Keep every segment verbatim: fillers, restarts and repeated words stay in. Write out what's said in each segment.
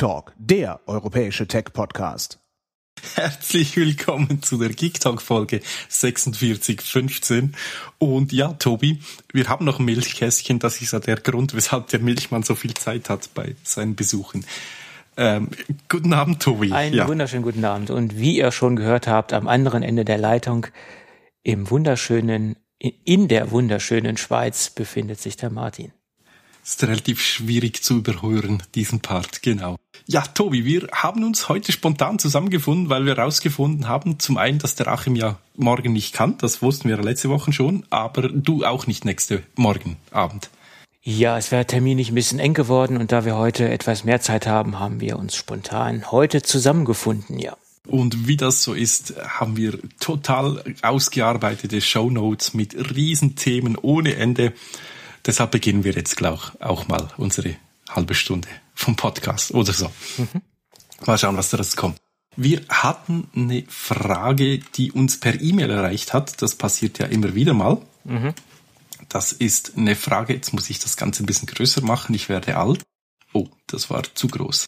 Talk, der europäische Tech-Podcast. Herzlich willkommen zu der Geek Talk Folge sechsundvierzig fünfzehn. Und ja, Tobi, wir haben noch ein Milchkästchen. Das ist ja der Grund, weshalb der Milchmann so viel Zeit hat bei seinen Besuchen. Ähm, guten Abend, Tobi. Einen ja. wunderschönen guten Abend. Und wie ihr schon gehört habt, am anderen Ende der Leitung, im wunderschönen, in der wunderschönen Schweiz befindet sich der Martin. Ist relativ schwierig zu überhören, diesen Part, genau. Ja, Tobi, wir haben uns heute spontan zusammengefunden, weil wir herausgefunden haben, zum einen, dass der Achim ja morgen nicht kann, das wussten wir letzte Woche schon, aber du auch nicht nächste Morgen Abend. Ja, es wäre terminlich ein bisschen eng geworden und da wir heute etwas mehr Zeit haben, haben wir uns spontan heute zusammengefunden, ja. Und wie das so ist, haben wir total ausgearbeitete Shownotes mit Riesenthemen ohne Ende. Deshalb beginnen wir jetzt gleich auch mal unsere halbe Stunde vom Podcast oder so. Mhm. Mal schauen, was daraus kommt. Wir hatten eine Frage, die uns per E-Mail erreicht hat. Das passiert ja immer wieder mal. Mhm. Das ist eine Frage, jetzt muss ich das Ganze ein bisschen größer machen. Ich werde alt. Oh, das war zu groß.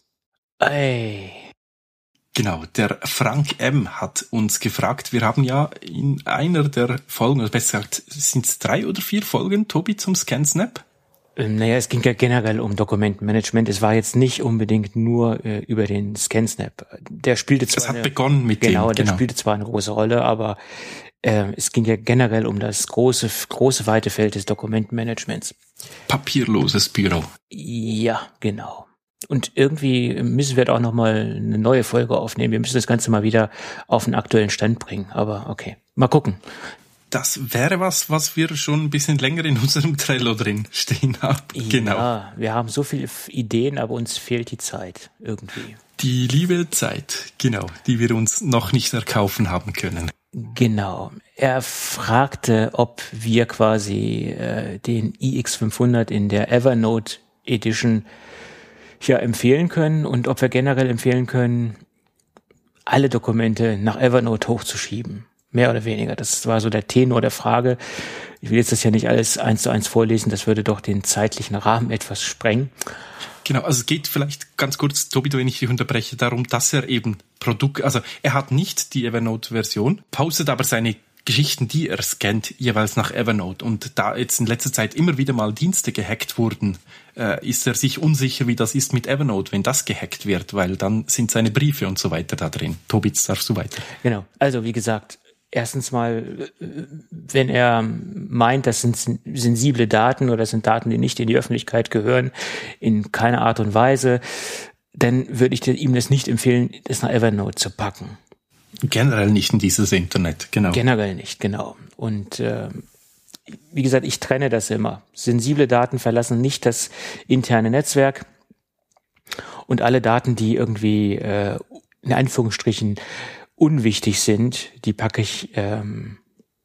Ey. Genau, der Frank M. hat uns gefragt, wir haben ja in einer der Folgen, oder besser gesagt, sind es drei oder vier Folgen, Tobi, zum ScanSnap? Ähm, naja, es ging ja generell um Dokumentenmanagement. Es war jetzt nicht unbedingt nur äh, über den ScanSnap. Der spielte zwar Es hat eine, begonnen mit genau, dem. der Genau, spielte zwar eine große Rolle, aber äh, es ging ja generell um das große, große, weite Feld des Dokumentenmanagements. Papierloses Büro. Ja, genau. Und irgendwie müssen wir da auch nochmal eine neue Folge aufnehmen. Wir müssen das Ganze mal wieder auf den aktuellen Stand bringen. Aber okay, mal gucken. Das wäre was, was wir schon ein bisschen länger in unserem Trello drin stehen haben. Genau. Ja, wir haben so viele Ideen, aber uns fehlt die Zeit irgendwie. Die liebe Zeit, genau, die wir uns noch nicht erkaufen haben können. Genau. Er fragte, ob wir quasi äh, den i X fünfhundert in der Evernote Edition ja empfehlen können und ob wir generell empfehlen können, alle Dokumente nach Evernote hochzuschieben. Mehr oder weniger. Das war so der Tenor der Frage. Ich will jetzt das ja nicht alles eins zu eins vorlesen, das würde doch den zeitlichen Rahmen etwas sprengen. Genau, also es geht vielleicht ganz kurz, Tobi, wenn ich dich unterbreche, darum, dass er eben Produkt, also er hat nicht die Evernote-Version, postet aber seine Geschichten, die er scannt, jeweils nach Evernote. Und da jetzt in letzter Zeit immer wieder mal Dienste gehackt wurden, äh, ist er sich unsicher, wie das ist mit Evernote, wenn das gehackt wird, weil dann sind seine Briefe und so weiter da drin. Tobi, jetzt darfst du weiter. Genau, also wie gesagt, erstens mal, wenn er meint, das sind sensible Daten oder das sind Daten, die nicht in die Öffentlichkeit gehören, in keiner Art und Weise, dann würde ich ihm das nicht empfehlen, das nach Evernote zu packen. Generell nicht in dieses Internet, genau. Generell nicht, genau. Und äh, wie gesagt, ich trenne das immer. Sensible Daten verlassen nicht das interne Netzwerk und alle Daten, die irgendwie äh, in Anführungsstrichen unwichtig sind, die packe ich ähm,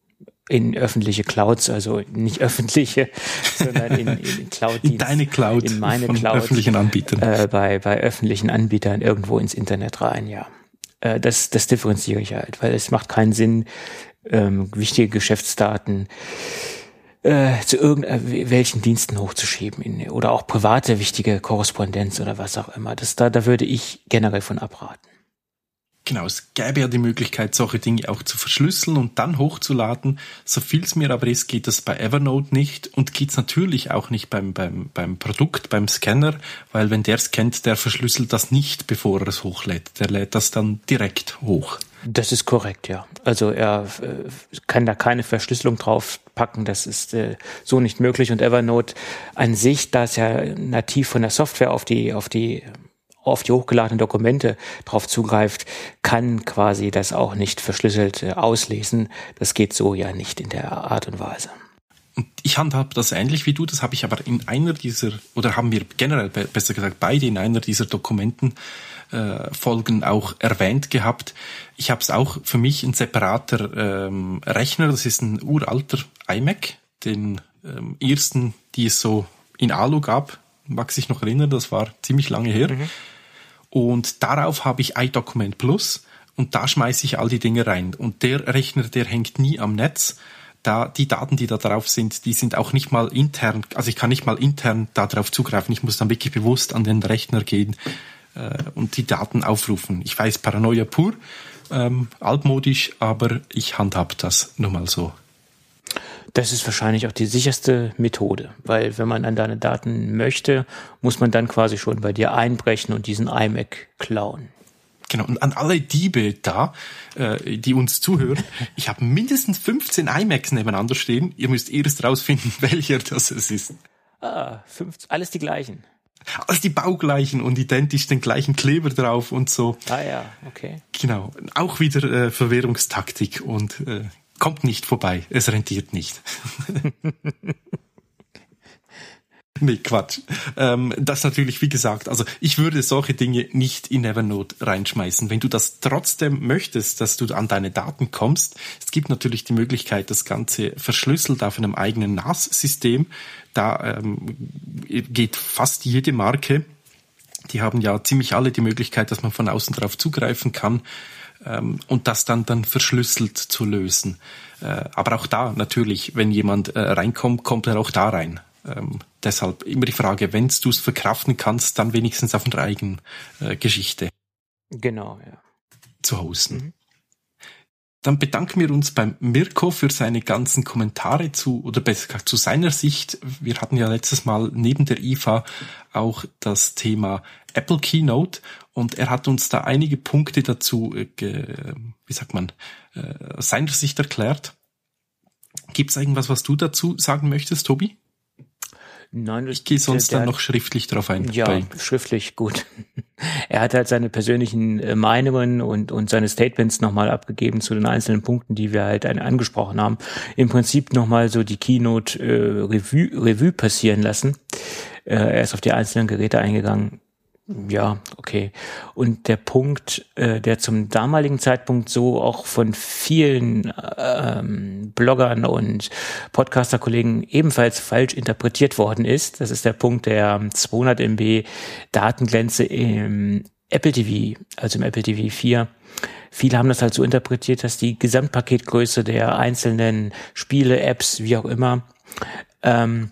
in öffentliche Clouds, also nicht öffentliche, sondern in, in Cloud-Dienst. In deine Cloud, in meine von Cloud, öffentlichen Anbietern. Äh, bei, bei öffentlichen Anbietern irgendwo ins Internet rein, ja. Äh, das, das differenziere ich halt, weil es macht keinen Sinn, ähm, wichtige Geschäftsdaten äh, zu irgendwelchen Diensten hochzuschieben in, oder auch private wichtige Korrespondenz oder was auch immer. Das, da, da würde ich generell von abraten. Genau, es gäbe ja die Möglichkeit, solche Dinge auch zu verschlüsseln und dann hochzuladen. So viel es mir aber ist, geht das bei Evernote nicht und geht's natürlich auch nicht beim, beim, beim Produkt, beim Scanner, weil wenn der scannt, der verschlüsselt das nicht, bevor er es hochlädt. Der lädt das dann direkt hoch. Das ist korrekt, ja. Also er äh, kann da keine Verschlüsselung drauf packen, das ist äh, so nicht möglich und Evernote an sich, da es ja nativ von der Software auf die, auf die auf die hochgeladenen Dokumente drauf zugreift, kann quasi das auch nicht verschlüsselt äh, auslesen. Das geht so ja nicht in der Art und Weise. Ich handhabe das ähnlich wie du, das habe ich aber in einer dieser, oder haben wir generell, besser gesagt beide in einer dieser Dokumentenfolgen äh, auch erwähnt gehabt. Ich habe es auch für mich ein separater ähm, Rechner, das ist ein uralter iMac, den ähm, ersten, die es so in Alu gab, mag sich noch erinnern, das war ziemlich lange her. Mhm. Und darauf habe ich iDocument Plus und da schmeiße ich all die Dinge rein. Und der Rechner, der hängt nie am Netz. Da die Daten, die da drauf sind, die sind auch nicht mal intern, also ich kann nicht mal intern da drauf zugreifen. Ich muss dann wirklich bewusst an den Rechner gehen, äh, und die Daten aufrufen. Ich weiß, Paranoia pur, ähm, altmodisch, aber ich handhab das nun mal so. Das ist wahrscheinlich auch die sicherste Methode, weil wenn man an deine Daten möchte, muss man dann quasi schon bei dir einbrechen und diesen iMac klauen. Genau, und an alle Diebe da, äh, die uns zuhören, ich habe mindestens fünfzehn iMacs nebeneinander stehen. Ihr müsst erst rausfinden, welcher das es ist. Ah, fünf, alles die gleichen. Alles die baugleichen und identisch den gleichen Kleber drauf und so. Ah ja, okay. Genau, auch wieder äh, Verwährungstaktik und äh, kommt nicht vorbei, es rentiert nicht. Nee, Quatsch. Ähm, das natürlich, wie gesagt, also ich würde solche Dinge nicht in Evernote reinschmeißen. Wenn du das trotzdem möchtest, dass du an deine Daten kommst, es gibt natürlich die Möglichkeit, das Ganze verschlüsselt auf einem eigenen N A S-System. Da ähm, geht fast jede Marke. Die haben ja ziemlich alle die Möglichkeit, dass man von außen drauf zugreifen kann. Ähm, und das dann dann verschlüsselt zu lösen. Äh, aber auch da natürlich, wenn jemand äh, reinkommt, kommt er auch da rein. Ähm, deshalb immer die Frage, wenn du es verkraften kannst, dann wenigstens auf einer eigenen äh, Geschichte. Genau, ja. Zu hosten. Mhm. Dann bedanken wir uns beim Mirko für seine ganzen Kommentare zu, oder besser gesagt zu seiner Sicht. Wir hatten ja letztes Mal neben der I F A auch das Thema Apple Keynote und er hat uns da einige Punkte dazu, äh, ge, wie sagt man, äh, aus seiner Sicht erklärt. Gibt es irgendwas, was du dazu sagen möchtest, Tobi? Nein, ich gehe sonst der, dann noch schriftlich drauf ein. Ja, bei. schriftlich, gut. Er hat halt seine persönlichen Meinungen und, und seine Statements nochmal abgegeben zu den einzelnen Punkten, die wir halt angesprochen haben. Im Prinzip nochmal so die Keynote äh, Revue, Revue passieren lassen. Äh, er ist auf die einzelnen Geräte eingegangen. Ja, okay. Und der Punkt, äh, der zum damaligen Zeitpunkt so auch von vielen ähm, Bloggern und Podcaster-Kollegen ebenfalls falsch interpretiert worden ist, das ist der Punkt der zweihundert Megabyte Datengrenze im Apple T V, also im Apple T V vier. Viele haben das halt so interpretiert, dass die Gesamtpaketgröße der einzelnen Spiele, Apps, wie auch immer, ähm,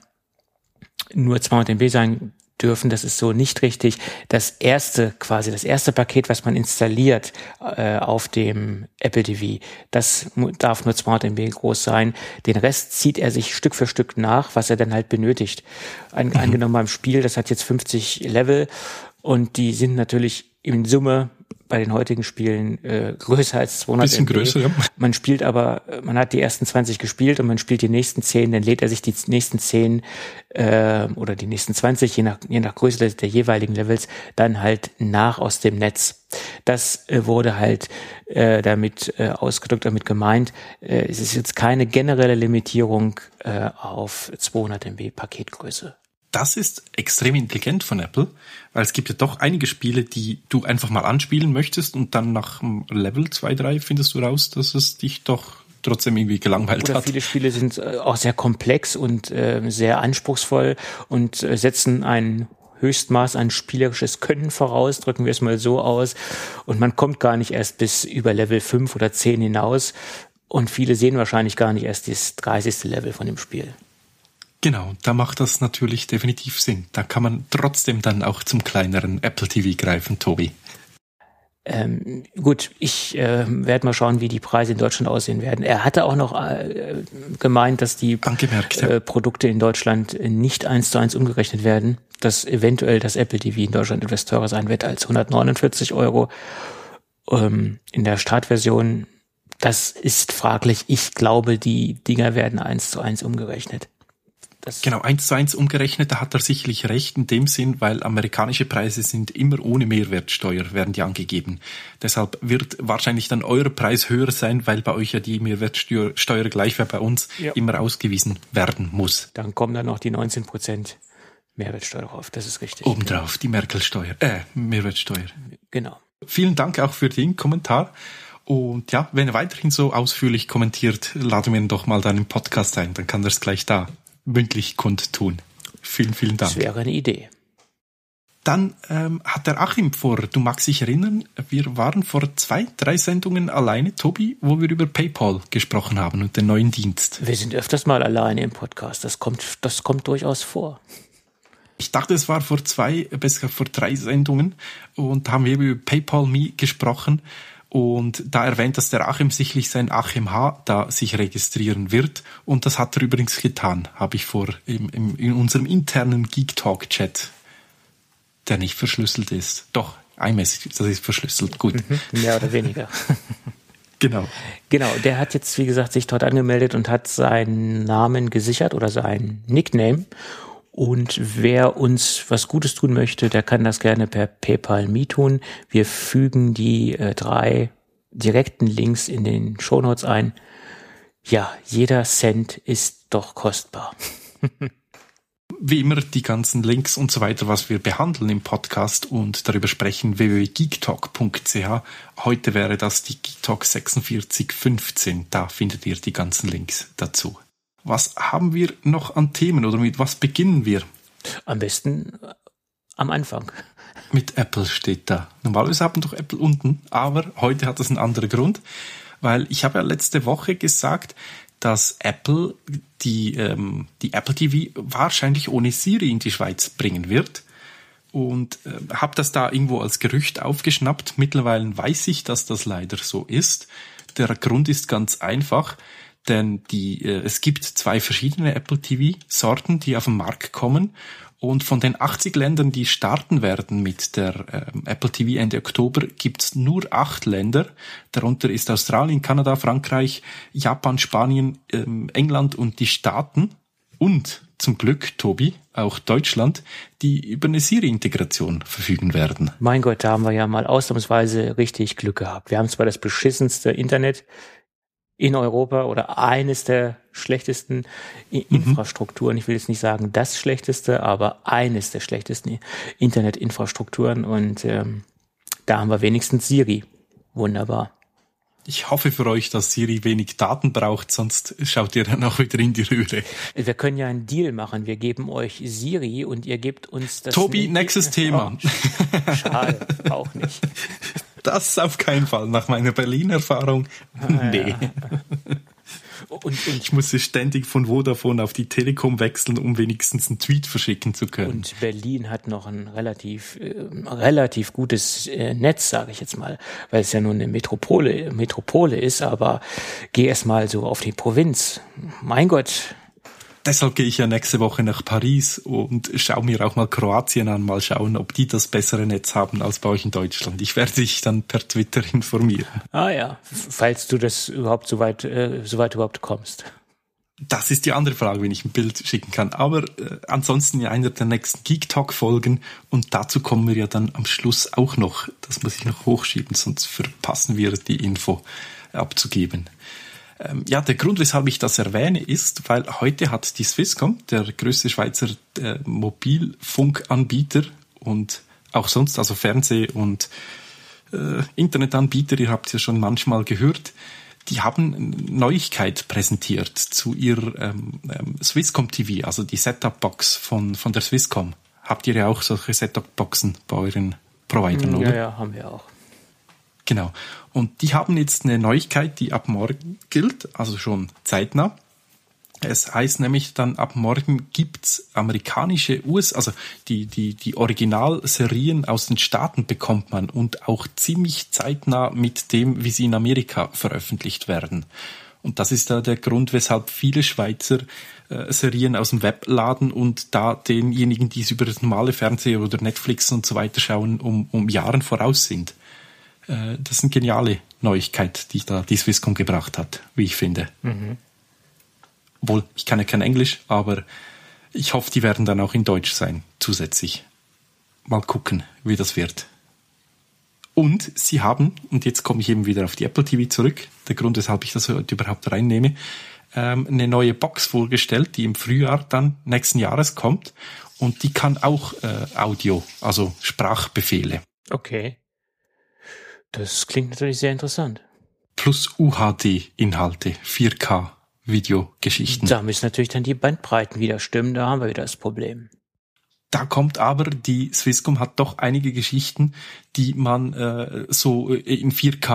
nur zweihundert Megabyte sein dürfen. Das ist so nicht richtig. Das erste, quasi das erste Paket, was man installiert äh, auf dem Apple T V, das darf nur zweihundert Megabyte groß sein. Den Rest zieht er sich Stück für Stück nach, was er dann halt benötigt. Ein, mhm. Angenommen beim Spiel, das hat jetzt fünfzig Level und die sind natürlich in Summe bei den heutigen Spielen äh, größer als zweihundert Bisschen Megabyte. Größer, ja. Man spielt aber, man hat die ersten zwanzig gespielt und man spielt die nächsten zehn, dann lädt er sich die nächsten zehn äh, oder die nächsten zwanzig, je nach, je nach Größe der, der jeweiligen Levels, dann halt nach aus dem Netz. Das äh, wurde halt äh, damit äh, ausgedrückt, damit gemeint, äh, es ist jetzt keine generelle Limitierung äh, auf zweihundert Megabyte Paketgröße. Das ist extrem intelligent von Apple, weil es gibt ja doch einige Spiele, die du einfach mal anspielen möchtest und dann nach Level zwei, drei findest du raus, dass es dich doch trotzdem irgendwie gelangweilt Oder hat. Viele Spiele sind auch sehr komplex und äh, sehr anspruchsvoll und äh, setzen ein Höchstmaß an spielerisches Können voraus, drücken wir es mal so aus. Und man kommt gar nicht erst bis über Level fünf oder zehn hinaus. Und viele sehen wahrscheinlich gar nicht erst das dreißigste Level von dem Spiel. Genau, da macht das natürlich definitiv Sinn. Da kann man trotzdem dann auch zum kleineren Apple T V greifen, Tobi. Ähm, gut, ich äh, werde mal schauen, wie die Preise in Deutschland aussehen werden. Er hatte auch noch äh, gemeint, dass die Angemerkt, ja. äh, Produkte in Deutschland nicht eins zu eins umgerechnet werden, dass eventuell das Apple T V in Deutschland etwas teurer sein wird als hundertneunundvierzig Euro ähm, in der Startversion. Das ist fraglich. Ich glaube, die Dinger werden eins zu eins umgerechnet. Das genau, eins zu eins umgerechnet, da hat er sicherlich recht in dem Sinn, weil amerikanische Preise sind immer ohne Mehrwertsteuer, werden die angegeben. Deshalb wird wahrscheinlich dann euer Preis höher sein, weil bei euch ja die Mehrwertsteuer Steuer gleich wie bei uns ja. immer ausgewiesen werden muss. Dann kommen dann noch die neunzehn Prozent Mehrwertsteuer drauf, das ist richtig. Obendrauf, genau. Die Merkel-Steuer, äh, Mehrwertsteuer. Genau. Vielen Dank auch für den Kommentar. Und ja, wenn er weiterhin so ausführlich kommentiert, laden wir ihn doch mal dann im Podcast ein, dann kann er es gleich da mündlich kundtun. Vielen, vielen Dank. Das wäre eine Idee. Dann ähm, hat der Achim vor, du magst dich erinnern, wir waren vor zwei, drei Sendungen alleine, Tobi, wo wir über PayPal gesprochen haben und den neuen Dienst. Wir sind öfters mal alleine im Podcast, das kommt, das kommt durchaus vor. Ich dachte, es war vor zwei, besser vor drei Sendungen und da haben wir über PayPal.me gesprochen und da erwähnt, dass der Achim sicherlich sein Achim H. da sich registrieren wird und das hat er übrigens getan, habe ich vor im, im, in unserem internen Geek Talk Chat, der nicht verschlüsselt ist. Doch, iMessage, das ist verschlüsselt, gut. Mhm, mehr oder weniger. Genau. Genau, der hat jetzt, wie gesagt, sich dort angemeldet und hat seinen Namen gesichert oder seinen Nickname. Und wer uns was Gutes tun möchte, der kann das gerne per PayPal.me tun. Wir fügen die äh, drei direkten Links in den Shownotes ein. Ja, jeder Cent ist doch kostbar. Wie immer die ganzen Links und so weiter, was wir behandeln im Podcast und darüber sprechen, w w w punkt geektalk punkt c h. Heute wäre das die Geektalk sechsundvierzig fünfzehn. Da findet ihr die ganzen Links dazu. Was haben wir noch an Themen oder mit was beginnen wir? Am besten am Anfang. Mit Apple steht da. Normalerweise haben doch Apple unten, aber heute hat das einen anderen Grund, weil ich habe ja letzte Woche gesagt, dass Apple die, ähm, die Apple T V wahrscheinlich ohne Siri in die Schweiz bringen wird. Und äh, habe das da irgendwo als Gerücht aufgeschnappt. Mittlerweile weiß ich, dass das leider so ist. Der Grund ist ganz einfach, denn die, äh, es gibt zwei verschiedene Apple T V-Sorten, die auf den Markt kommen. Und von den achtzig Ländern, die starten werden mit der ähm, Apple T V Ende Oktober, gibt's nur acht Länder. Darunter ist Australien, Kanada, Frankreich, Japan, Spanien, ähm, England und die Staaten. Und zum Glück, Tobi, auch Deutschland, die über eine Siri-Integration verfügen werden. Mein Gott, da haben wir ja mal ausnahmsweise richtig Glück gehabt. Wir haben zwar das beschissenste Internet in Europa oder eines der schlechtesten I- mhm. Infrastrukturen. Ich will jetzt nicht sagen das schlechteste, aber eines der schlechtesten Internetinfrastrukturen. Und ähm, da haben wir wenigstens Siri. Wunderbar. Ich hoffe für euch, dass Siri wenig Daten braucht, sonst schaut ihr dann auch wieder in die Röhre. Wir können ja einen Deal machen. Wir geben euch Siri und ihr gebt uns das... Tobi, ne- nächstes Thema. Oh, schade, auch nicht. Das auf keinen Fall, nach meiner Berlin-Erfahrung. Ah, nee. Ja. Und, und ich musste ständig von Vodafone auf die Telekom wechseln, um wenigstens einen Tweet verschicken zu können. Und Berlin hat noch ein relativ äh, relativ gutes äh, Netz, sage ich jetzt mal, weil es ja nur eine Metropole Metropole ist, aber geh erst mal so auf die Provinz. Mein Gott. Deshalb gehe ich ja nächste Woche nach Paris und schaue mir auch mal Kroatien an, mal schauen, ob die das bessere Netz haben als bei euch in Deutschland. Ich werde dich dann per Twitter informieren. Ah ja, falls du das überhaupt so weit, äh, so weit überhaupt kommst. Das ist die andere Frage, wenn ich ein Bild schicken kann. Aber äh, ansonsten in einer der nächsten Geek Talk Folgen und dazu kommen wir ja dann am Schluss auch noch. Das muss ich noch hochschieben, sonst verpassen wir die Info abzugeben. Ja, der Grund, weshalb ich das erwähne, ist, weil heute hat die Swisscom, der größte Schweizer äh, Mobilfunkanbieter und auch sonst, also Fernseh- und äh, Internetanbieter, ihr habt es ja schon manchmal gehört, die haben eine Neuigkeit präsentiert zu ihrer ähm, ähm, Swisscom T V, also die Set-Top-Box von, von der Swisscom. Habt ihr ja auch solche Set-Top-Boxen bei euren Providern, ja, oder? Ja, haben wir auch. Genau. Und die haben jetzt eine Neuigkeit, die ab morgen gilt, also schon zeitnah. Es heißt nämlich dann, ab morgen gibt's amerikanische U S, also die, die, die Originalserien aus den Staaten bekommt man und auch ziemlich zeitnah mit dem, wie sie in Amerika veröffentlicht werden. Und das ist da der Grund, weshalb viele Schweizer äh, Serien aus dem Web laden und da denjenigen, die es über das normale Fernsehen oder Netflix und so weiter schauen, um, um Jahren voraus sind. Das ist eine geniale Neuigkeit, die da die Swisscom gebracht hat, wie ich finde. Mhm. Obwohl, ich kann ja kein Englisch, aber ich hoffe, die werden dann auch in Deutsch sein, zusätzlich. Mal gucken, wie das wird. Und sie haben, und jetzt komme ich eben wieder auf die Apple T V zurück, der Grund, weshalb ich das heute überhaupt reinnehme, ähm, eine neue Box vorgestellt, die im Frühjahr dann nächsten Jahres kommt. Und die kann auch äh, Audio, also Sprachbefehle. Okay. Das klingt natürlich sehr interessant. Plus U H D-Inhalte, vier K-Videogeschichten. Da müssen natürlich dann die Bandbreiten wieder stimmen, da haben wir wieder das Problem. Da kommt aber, die Swisscom hat doch einige Geschichten, die man äh, so in vier K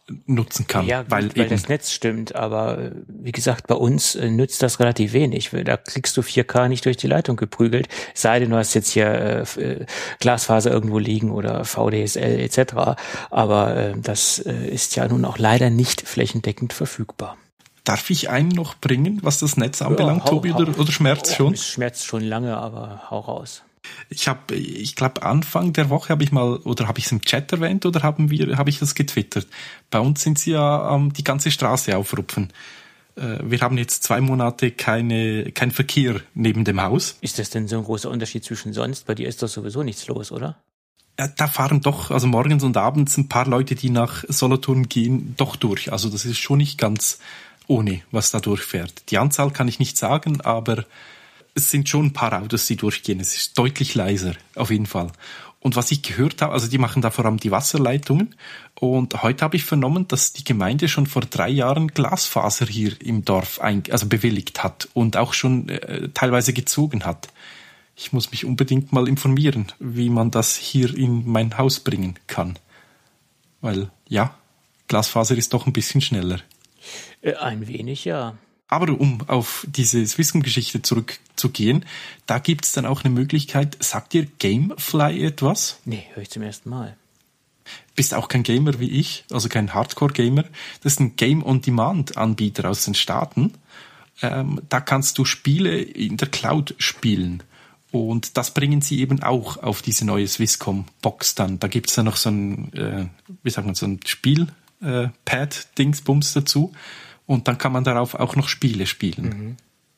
nutzen kann. Ja, gut, weil, weil eben das Netz stimmt, aber wie gesagt, bei uns äh, nützt das relativ wenig. Da kriegst du vier K nicht durch die Leitung geprügelt, sei denn du hast jetzt hier äh, Glasfaser irgendwo liegen oder V D S L et cetera. Aber äh, das äh, ist ja nun auch leider nicht flächendeckend verfügbar. Darf ich einen noch bringen, was das Netz anbelangt, ja, hau, Tobi, oder, oder schmerzt oh, schon? Es schmerzt schon lange, aber hau raus. Ich habe, ich glaube, Anfang der Woche habe ich mal, oder habe ich es im Chat erwähnt, oder haben wir, habe ich das getwittert? Bei uns sind sie ja ähm, die ganze Straße aufrupfen. Äh, wir haben jetzt zwei Monate keine, kein Verkehr neben dem Haus. Ist das denn so ein großer Unterschied zwischen sonst? Bei dir ist doch sowieso nichts los, oder? Ja, da fahren doch, also morgens und abends ein paar Leute, die nach Solothurn gehen, doch durch. Also das ist schon nicht ganz ohne, was da durchfährt. Die Anzahl kann ich nicht sagen, aber es sind schon ein paar Autos, die durchgehen. Es ist deutlich leiser, auf jeden Fall. Und was ich gehört habe, also die machen da vor allem die Wasserleitungen. Und heute habe ich vernommen, dass die Gemeinde schon vor drei Jahren Glasfaser hier im Dorf ein, also bewilligt hat und auch schon äh, teilweise gezogen hat. Ich muss mich unbedingt mal informieren, wie man das hier in mein Haus bringen kann. Weil, ja, Glasfaser ist doch ein bisschen schneller. Äh, ein wenig, ja. Aber um auf diese Swisscom-Geschichte zurückzugehen, da gibt es dann auch eine Möglichkeit. Sagt dir Gamefly etwas? Nee, höre ich zum ersten Mal. Bist auch kein Gamer wie ich, also kein Hardcore-Gamer. Das ist ein Game-on-Demand-Anbieter aus den Staaten. Ähm, da kannst du Spiele in der Cloud spielen. Und das bringen sie eben auch auf diese neue Swisscom-Box dann. Da gibt es dann noch so ein, äh, wie sagt man, so ein Spiel-Pad-Dingsbums dazu. Und dann kann man darauf auch noch Spiele spielen. Mhm.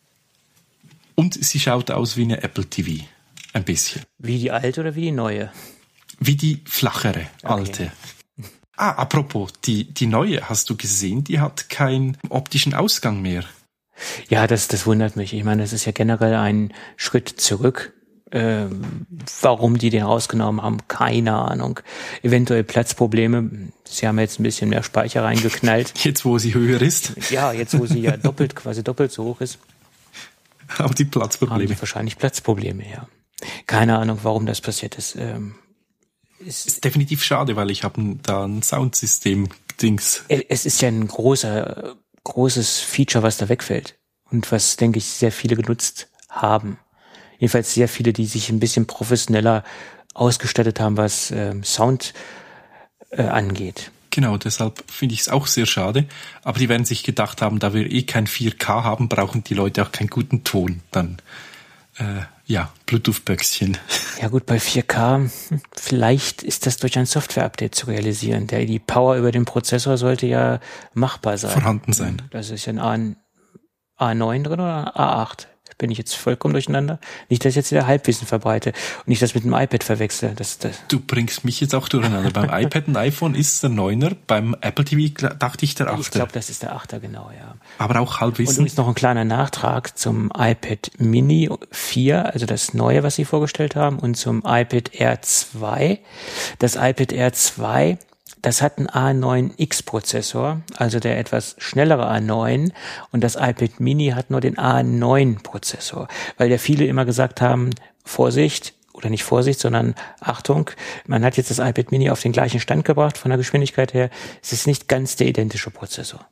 Und sie schaut aus wie eine Apple T V. Ein bisschen. Wie die alte oder wie die neue? Wie die flachere, alte. Okay. Ah, apropos, die, die neue, hast du gesehen, die hat keinen optischen Ausgang mehr. Ja, das, das wundert mich. Ich meine, das ist ja generell ein Schritt zurück. Ähm, warum die den rausgenommen haben, keine Ahnung. Eventuell Platzprobleme. Sie haben jetzt ein bisschen mehr Speicher reingeknallt. Jetzt, wo sie höher ist? Ja, jetzt, wo sie ja doppelt, quasi doppelt so hoch ist. Haben die Platzprobleme? Haben die wahrscheinlich Platzprobleme, ja. Keine Ahnung, warum das passiert ist. Ähm, ist, ist definitiv schade, weil ich habe da ein Soundsystem-Dings. Es ist ja ein großer, großes Feature, was da wegfällt. Und was, denke ich, sehr viele genutzt haben. Jedenfalls sehr viele, die sich ein bisschen professioneller ausgestattet haben, was ähm, Sound äh, angeht. Genau, deshalb finde ich es auch sehr schade. Aber die werden sich gedacht haben, da wir eh kein vier K haben, brauchen die Leute auch keinen guten Ton. Dann, äh, ja, Bluetooth-Böckchen. Ja gut, bei vier K, vielleicht ist das durch ein Software-Update zu realisieren. Der, die Power über den Prozessor sollte ja machbar sein. Vorhanden sein. Das ist ja ein A neun drin oder A acht? Bin ich jetzt vollkommen durcheinander? Nicht, dass ich jetzt wieder Halbwissen verbreite und nicht das mit dem iPad verwechsel. Das, das du bringst mich jetzt auch durcheinander. Beim iPad und iPhone ist der Neuner, beim Apple T V dachte ich der Achter. Ich glaube, das ist der Achter, genau, ja. Aber auch Halbwissen. Und übrigens noch ein kleiner Nachtrag zum iPad Mini vier, also das neue, was sie vorgestellt haben, und zum iPad Air zwei. Das iPad Air zwei, das hat einen A neun X Prozessor, also der etwas schnellere A neun, und das iPad Mini hat nur den A neun Prozessor, weil ja viele immer gesagt haben, Vorsicht, oder nicht Vorsicht, sondern Achtung, man hat jetzt das iPad Mini auf den gleichen Stand gebracht von der Geschwindigkeit her, es ist nicht ganz der identische Prozessor.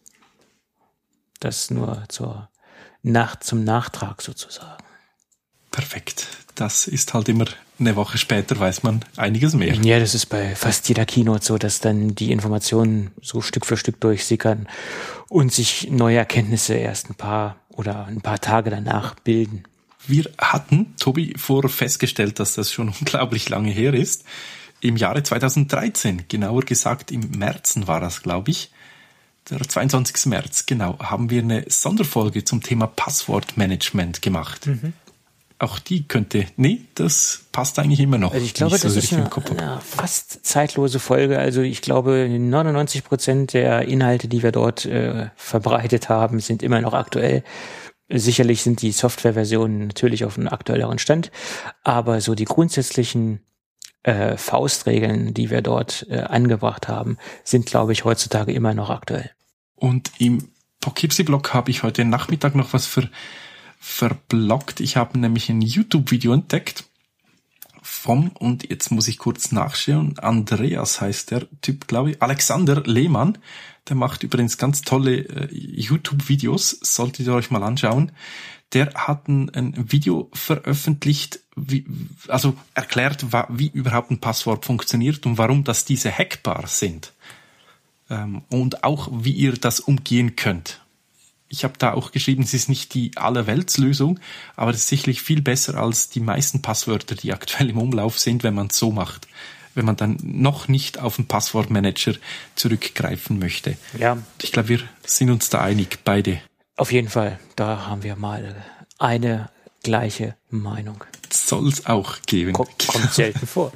Das nur zur Nach- zum Nachtrag sozusagen. Perfekt. Das ist halt immer eine Woche später, weiß man einiges mehr. Ja, das ist bei fast jeder Keynote so, dass dann die Informationen so Stück für Stück durchsickern und sich neue Erkenntnisse erst ein paar oder ein paar Tage danach bilden. Wir hatten, Tobi, vorher festgestellt, dass das schon unglaublich lange her ist. Im Jahre zweitausenddreizehn, genauer gesagt im März war das, glaube ich, der zweiundzwanzigsten März, genau, haben wir eine Sonderfolge zum Thema Passwortmanagement gemacht. Mhm. Auch die könnte, nee, das passt eigentlich immer noch. Also ich glaube, so das ist eine, eine fast zeitlose Folge. Also ich glaube, neunundneunzig Prozent der Inhalte, die wir dort äh, verbreitet haben, sind immer noch aktuell. Sicherlich sind die Softwareversionen natürlich auf einem aktuelleren Stand, aber so die grundsätzlichen äh, Faustregeln, die wir dort äh, angebracht haben, sind, glaube ich, heutzutage immer noch aktuell. Und im Poughkeepsie-Blog habe ich heute Nachmittag noch was für verblockt. Ich habe nämlich ein YouTube-Video entdeckt vom, und jetzt muss ich kurz nachschauen, Andreas heißt der Typ, glaube ich, Alexander Lehmann. Der macht übrigens ganz tolle äh, YouTube-Videos, solltet ihr euch mal anschauen. Der hat ein, ein Video veröffentlicht, wie, also erklärt, wie überhaupt ein Passwort funktioniert und warum das diese hackbar sind. Ähm, und auch, wie ihr das umgehen könnt. Ich habe da auch geschrieben, es ist nicht die Allerweltslösung, aber es ist sicherlich viel besser als die meisten Passwörter, die aktuell im Umlauf sind, wenn man es so macht. Wenn man dann noch nicht auf den Passwortmanager zurückgreifen möchte. Ja. Ich glaube, wir sind uns da einig, beide. Auf jeden Fall, da haben wir mal eine gleiche Meinung. Soll es auch geben. Kommt, kommt selten vor.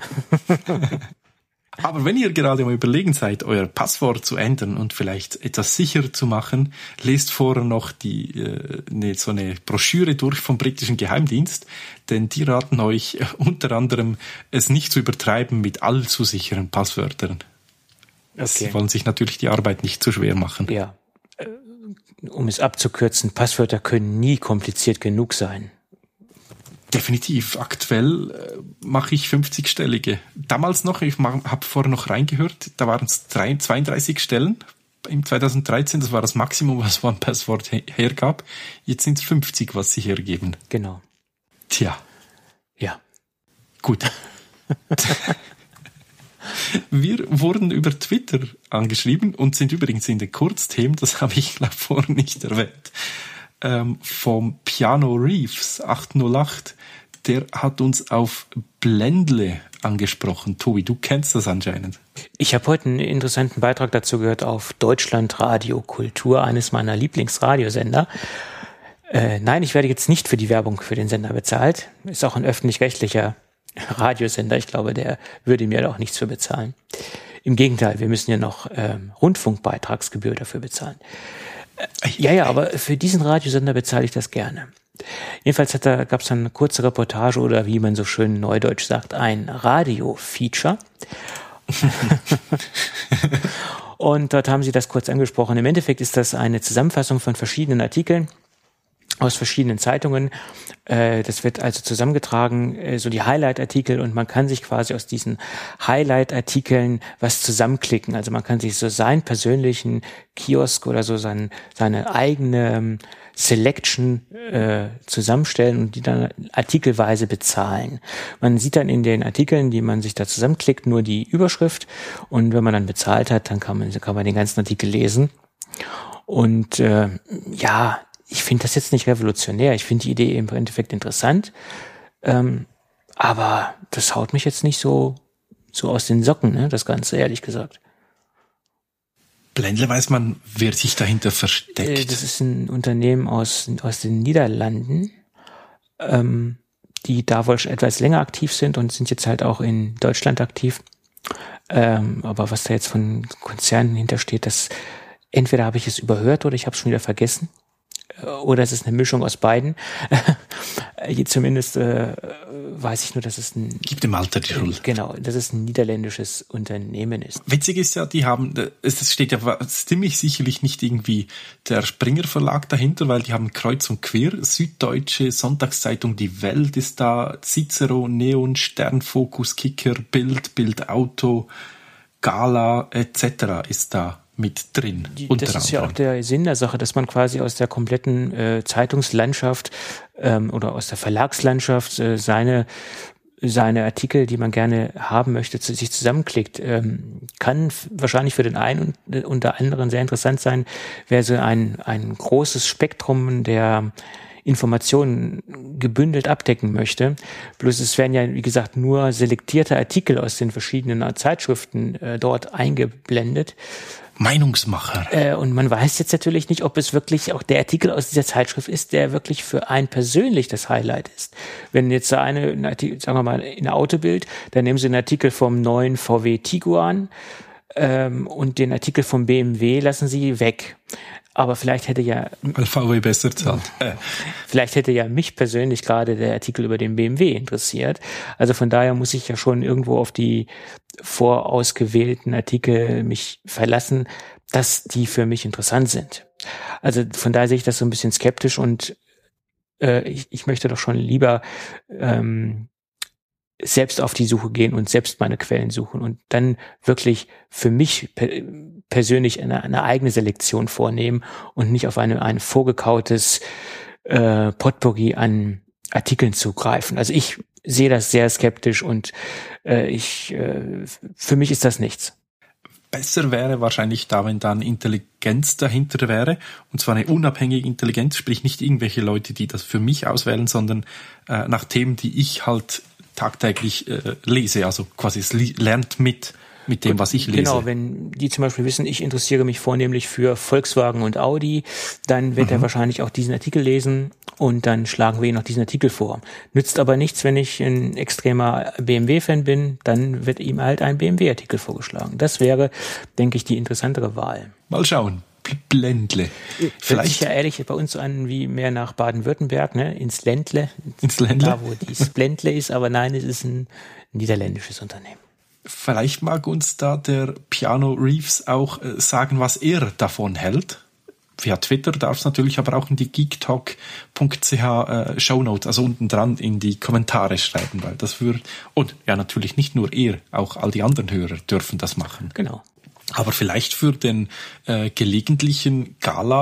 Aber wenn ihr gerade mal überlegen seid, euer Passwort zu ändern und vielleicht etwas sicherer zu machen, lest vorher noch die äh, ne, so eine Broschüre durch vom britischen Geheimdienst, denn die raten euch äh, unter anderem, es nicht zu übertreiben mit allzu sicheren Passwörtern. Okay. Sie wollen sich natürlich die Arbeit nicht zu schwer machen. Ja, äh, um es abzukürzen, Passwörter können nie kompliziert genug sein. Definitiv. Aktuell äh, mache ich fünfzig-stellige. Damals noch, ich habe vorher noch reingehört, da waren es zweiunddreißig Stellen im zwanzig dreizehn. Das war das Maximum, was ein Passwort her- hergab. Jetzt sind es fünfzig, was sie hergeben. Genau. Tja. Ja. Gut. Wir wurden über Twitter angeschrieben und sind übrigens in den Kurzthemen, das habe ich glaube vorher nicht erwähnt, ähm, vom Piano Reeves acht null acht, der hat uns auf Blendle angesprochen. Tobi, du kennst das anscheinend. Ich habe heute einen interessanten Beitrag dazu gehört auf Deutschlandradio Kultur, eines meiner Lieblingsradiosender. Äh, nein, ich werde jetzt nicht für die Werbung für den Sender bezahlt. Ist auch ein öffentlich-rechtlicher Radiosender. Ich glaube, der würde mir da auch nichts für bezahlen. Im Gegenteil, wir müssen ja noch ähm, Rundfunkbeitragsgebühr dafür bezahlen. Äh, ja, ja, aber für diesen Radiosender bezahle ich das gerne. Jedenfalls hat da, gab es eine kurze Reportage oder wie man so schön neudeutsch sagt, ein Radio-Feature. Und dort haben sie das kurz angesprochen. Im Endeffekt ist das eine Zusammenfassung von verschiedenen Artikeln aus verschiedenen Zeitungen. Das wird also zusammengetragen, so die Highlight-Artikel, und man kann sich quasi aus diesen Highlight-Artikeln was zusammenklicken. Also man kann sich so seinen persönlichen Kiosk oder so sein, seine eigene Selection äh, zusammenstellen und die dann artikelweise bezahlen. Man sieht dann in den Artikeln, die man sich da zusammenklickt, nur die Überschrift, und wenn man dann bezahlt hat, dann kann man, kann man den ganzen Artikel lesen. Und äh, ja, ich finde das jetzt nicht revolutionär. Ich finde die Idee im Endeffekt interessant. Ähm, aber das haut mich jetzt nicht so, so aus den Socken, ne, das Ganze, ehrlich gesagt. Blendle, weiß man, wer sich dahinter versteckt? Äh, das ist ein Unternehmen aus, aus den Niederlanden, ähm, die da wohl schon etwas länger aktiv sind und sind jetzt halt auch in Deutschland aktiv. Ähm, aber was da jetzt von Konzernen hintersteht, das entweder habe ich es überhört oder ich habe es schon wieder vergessen. Oder es ist eine Mischung aus beiden. Zumindest äh, weiß ich nur, dass es ein... Gibt im Alter die Schuld. Genau, dass es ein niederländisches Unternehmen ist. Witzig ist ja, die haben, es steht ja ziemlich sicherlich nicht irgendwie der Springer Verlag dahinter, weil die haben kreuz und quer. Süddeutsche, Sonntagszeitung Die Welt ist da, Cicero, Neon, Sternfokus, Kicker, Bild, Bild Auto, Gala et cetera ist da mit drin. Die, das ist ja auch der Sinn der Sache, dass man quasi aus der kompletten äh, Zeitungslandschaft ähm, oder aus der Verlagslandschaft äh, seine seine Artikel, die man gerne haben möchte, zu, sich zusammenklickt. Ähm, kann f- wahrscheinlich für den einen und äh, unter anderem sehr interessant sein, wer so ein ein großes Spektrum der Informationen gebündelt abdecken möchte. Bloß es werden ja, wie gesagt, nur selektierte Artikel aus den verschiedenen Zeitschriften äh, dort eingeblendet. Meinungsmacher. Äh, und man weiß jetzt natürlich nicht, ob es wirklich auch der Artikel aus dieser Zeitschrift ist, der wirklich für einen persönlich das Highlight ist. Wenn jetzt eine, eine Artikel, sagen wir mal, in der Autobild, dann nehmen Sie einen Artikel vom neuen V W Tiguan ähm, und den Artikel vom B M W lassen Sie weg. Aber vielleicht hätte ja... Weil V W besser zahlt. Äh. Vielleicht hätte ja mich persönlich gerade der Artikel über den B M W interessiert. Also von daher muss ich ja schon irgendwo auf die vorausgewählten Artikel mich verlassen, dass die für mich interessant sind. Also von daher sehe ich das so ein bisschen skeptisch und äh, ich, ich möchte doch schon lieber ähm, selbst auf die Suche gehen und selbst meine Quellen suchen und dann wirklich für mich per- persönlich eine, eine eigene Selektion vornehmen und nicht auf eine, ein vorgekautes äh, Potpourri an Artikeln zugreifen. Also ich sehe das sehr skeptisch und äh, ich äh, für mich ist das nichts. Besser wäre wahrscheinlich da, wenn da eine Intelligenz dahinter wäre, und zwar eine unabhängige Intelligenz, sprich nicht irgendwelche Leute, die das für mich auswählen, sondern äh, nach Themen, die ich halt tagtäglich äh, lese, also quasi es lernt mit mit dem, was ich lese. Genau, wenn die zum Beispiel wissen, ich interessiere mich vornehmlich für Volkswagen und Audi, dann wird mhm. er wahrscheinlich auch diesen Artikel lesen und dann schlagen wir ihn auch diesen Artikel vor. Nützt aber nichts, wenn ich ein extremer B M W-Fan bin, dann wird ihm halt ein B M W-Artikel vorgeschlagen. Das wäre, denke ich, die interessantere Wahl. Mal schauen. Blendle. Vielleicht sich ja ehrlich bei uns an wie mehr nach Baden-Württemberg, ne, ins Ländle. Ins Ländle. Da, wo die Splendle ist, aber nein, es ist ein niederländisches Unternehmen. Vielleicht mag uns da der Piano Reeves auch äh, sagen, was er davon hält. Via Twitter darf es natürlich, aber auch in die geektalk punkt c h äh, Shownotes, also unten dran in die Kommentare schreiben, weil das würde, und ja natürlich nicht nur er, auch all die anderen Hörer dürfen das machen. Genau. Aber vielleicht für den äh, gelegentlichen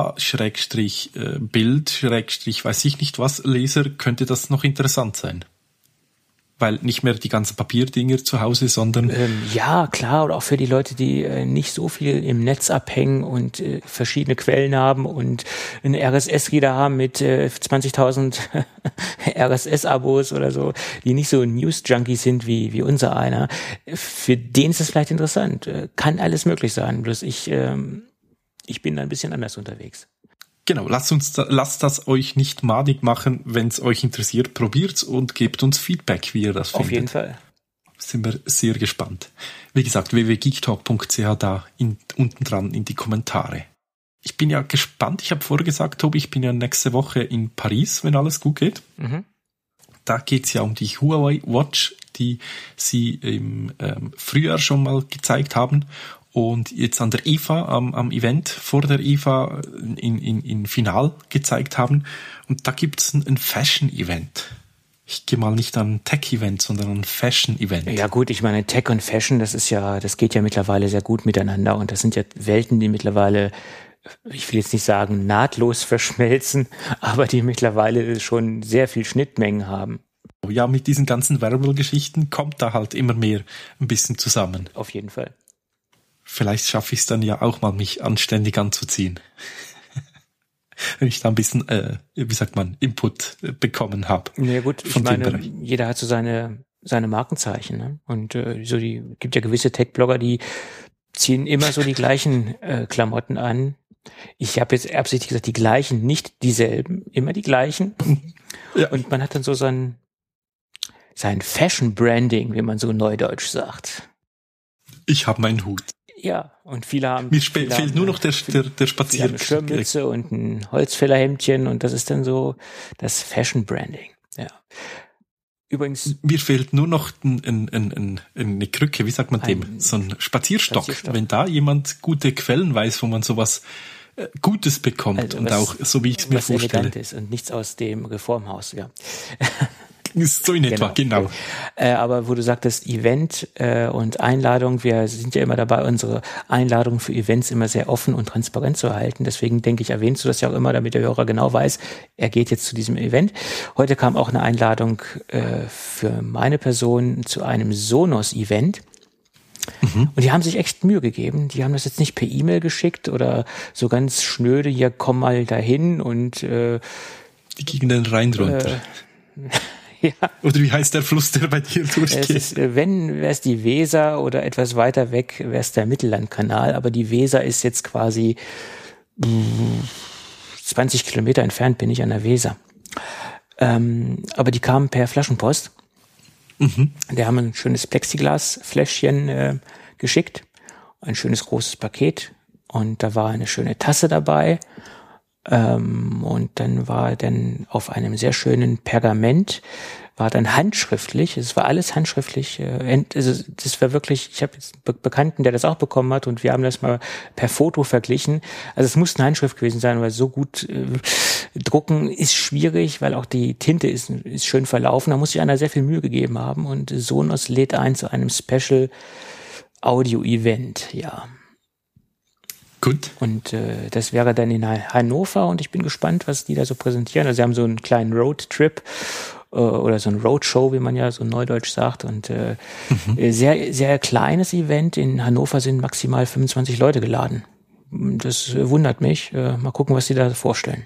Gala-Bild, Schrägstrich, weiß ich nicht was, Leser könnte das noch interessant sein. Weil nicht mehr die ganzen Papierdinger zu Hause, sondern... Ähm, ja, klar, oder auch für die Leute, die äh, nicht so viel im Netz abhängen und äh, verschiedene Quellen haben und einen R S S-Reader haben mit äh, zwanzigtausend R S S-Abos oder so, die nicht so News-Junkies sind wie wie unser einer. Für den ist das vielleicht interessant. Äh, kann alles möglich sein, bloß ich, ähm, ich bin da ein bisschen anders unterwegs. Genau, lasst uns, lasst das euch nicht madig machen, wenn es euch interessiert, probiert's und gebt uns Feedback, wie ihr das findet. Auf jeden Fall. Sind wir sehr gespannt. Wie gesagt, w w w punkt geektalk punkt c h da in, unten dran in die Kommentare. Ich bin ja gespannt, ich habe vorher gesagt, Tobi, ich bin ja nächste Woche in Paris, wenn alles gut geht. Mhm. Da geht's ja um die Huawei Watch, die sie im ähm, Frühjahr schon mal gezeigt haben. Und jetzt an der I F A, am, am Event vor der I F A in, in, in Final gezeigt haben. Und da gibt's ein, ein Fashion-Event. Ich gehe mal nicht an ein Tech-Event, sondern ein Fashion-Event. Ja gut, ich meine, Tech und Fashion, das ist ja, das geht ja mittlerweile sehr gut miteinander. Und das sind ja Welten, die mittlerweile, ich will jetzt nicht sagen nahtlos verschmelzen, aber die mittlerweile schon sehr viel Schnittmengen haben. Ja, mit diesen ganzen Wearable-Geschichten kommt da halt immer mehr ein bisschen zusammen. Auf jeden Fall. Vielleicht schaffe ich es dann ja auch mal, mich anständig anzuziehen. Wenn ich da ein bisschen, äh, wie sagt man, Input bekommen habe. Ja gut, ich meine, jeder hat so seine seine Markenzeichen. Ne? Und äh, so die gibt ja gewisse Tech-Blogger, die ziehen immer so die gleichen äh, Klamotten an. Ich habe jetzt absichtlich gesagt, die gleichen, nicht dieselben, immer die gleichen. Ja. Und man hat dann so sein, sein Fashion-Branding, wie man so neudeutsch sagt. Ich habe meinen Hut. Ja, und viele haben... Mir viele fehlt haben, nur noch der, der, der Spazier... Eine Schirmmütze und ein Holzfällerhemdchen und das ist dann so das Fashion-Branding. Ja. Übrigens... Mir fehlt nur noch ein, ein, ein, ein, eine Krücke, wie sagt man dem? Ein, so ein Spazierstock. Spazierstock. Wenn da jemand gute Quellen weiß, wo man sowas äh, Gutes bekommt also und was, auch so, wie ich es mir vorstelle. Elegant ist und nichts aus dem Reformhaus, ja. So in etwa, genau. genau. Äh, aber wo du sagtest, Event äh, und Einladung, wir sind ja immer dabei, unsere Einladungen für Events immer sehr offen und transparent zu halten. Deswegen denke ich, erwähnst du das ja auch immer, damit der Hörer genau weiß, er geht jetzt zu diesem Event. Heute kam auch eine Einladung äh, für meine Person zu einem Sonos-Event. Mhm. Und die haben sich echt Mühe gegeben. Die haben das jetzt nicht per E-Mail geschickt oder so ganz schnöde, hier komm mal dahin und äh, die gegen den Rhein runter. Äh, Ja. Oder wie heißt der Fluss, der bei dir durchgeht? Es ist, wenn, wäre es die Weser oder etwas weiter weg, wäre es der Mittellandkanal. Aber die Weser ist jetzt quasi zwanzig Kilometer entfernt, bin ich an der Weser. Ähm, aber die kamen per Flaschenpost. Mhm. Die haben ein schönes Plexiglasfläschchen äh, geschickt. Ein schönes großes Paket. Und da war eine schöne Tasse dabei. Ähm, und dann war dann auf einem sehr schönen Pergament, war dann handschriftlich, es war alles handschriftlich, äh, also das war wirklich, ich habe jetzt einen Bekannten, der das auch bekommen hat und wir haben das mal per Foto verglichen, also es muss eine Handschrift gewesen sein, weil so gut äh, drucken ist schwierig, weil auch die Tinte ist, ist schön verlaufen, da muss sich einer sehr viel Mühe gegeben haben und Sonos lädt ein zu einem Special Audio-Event, ja. Gut. Und äh, das wäre dann in Hannover und ich bin gespannt, was die da so präsentieren. Also sie haben so einen kleinen Roadtrip äh, oder so ein Roadshow, wie man ja so neudeutsch sagt. Und äh, mhm. sehr, sehr kleines Event. In Hannover sind maximal fünfundzwanzig Leute geladen. Das äh, wundert mich. Äh, mal gucken, was sie da vorstellen.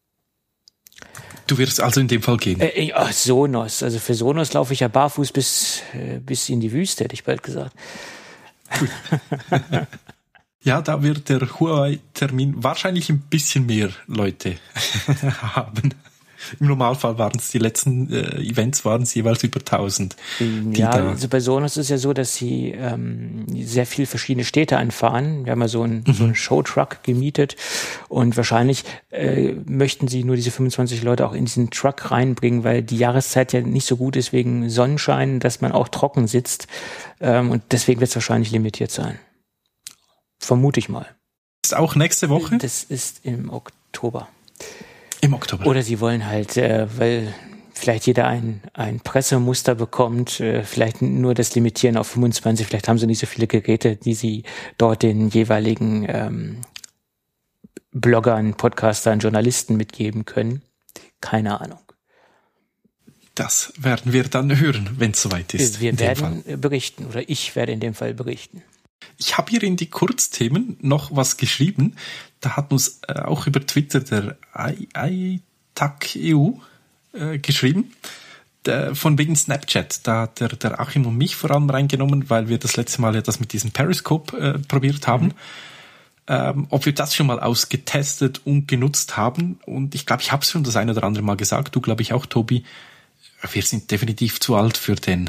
Du wirst also in dem Fall gehen? Äh, ach, Sonos. Also für Sonos laufe ich ja barfuß bis, äh, bis in die Wüste, hätte ich bald gesagt. Cool. Ja, da wird der Huawei-Termin wahrscheinlich ein bisschen mehr Leute haben. Im Normalfall waren es die letzten äh, Events, waren es jeweils über tausend. Ja, also bei Sonos ist es ja so, dass sie ähm, sehr viel verschiedene Städte anfahren. Wir haben ja so einen, mhm. so einen Showtruck gemietet und wahrscheinlich äh, möchten sie nur diese fünfundzwanzig Leute auch in diesen Truck reinbringen, weil die Jahreszeit ja nicht so gut ist wegen Sonnenschein, dass man auch trocken sitzt ähm, und deswegen wird es wahrscheinlich limitiert sein. Vermute ich mal. Ist auch nächste Woche? Das ist im Oktober. Im Oktober. Oder sie wollen halt, äh, weil vielleicht jeder ein, ein Pressemuster bekommt, äh, vielleicht nur das Limitieren auf fünfundzwanzig, vielleicht haben sie nicht so viele Geräte, die sie dort den jeweiligen ähm, Bloggern, Podcastern, Journalisten mitgeben können. Keine Ahnung. Das werden wir dann hören, wenn es soweit ist. Wir werden berichten, oder ich werde in dem Fall berichten. Ich habe hier in die Kurzthemen noch was geschrieben. Da hat uns äh, auch über Twitter der I T A C E U äh, geschrieben. Der, von wegen Snapchat. Da hat der, der Achim und mich vor allem reingenommen, weil wir das letzte Mal ja das mit diesem Periscope äh, probiert haben. Mhm. Ähm, ob wir das schon mal ausgetestet und genutzt haben. Und ich glaube, ich habe es schon das eine oder andere Mal gesagt. Du, glaube ich auch, Tobi. Wir sind definitiv zu alt für den.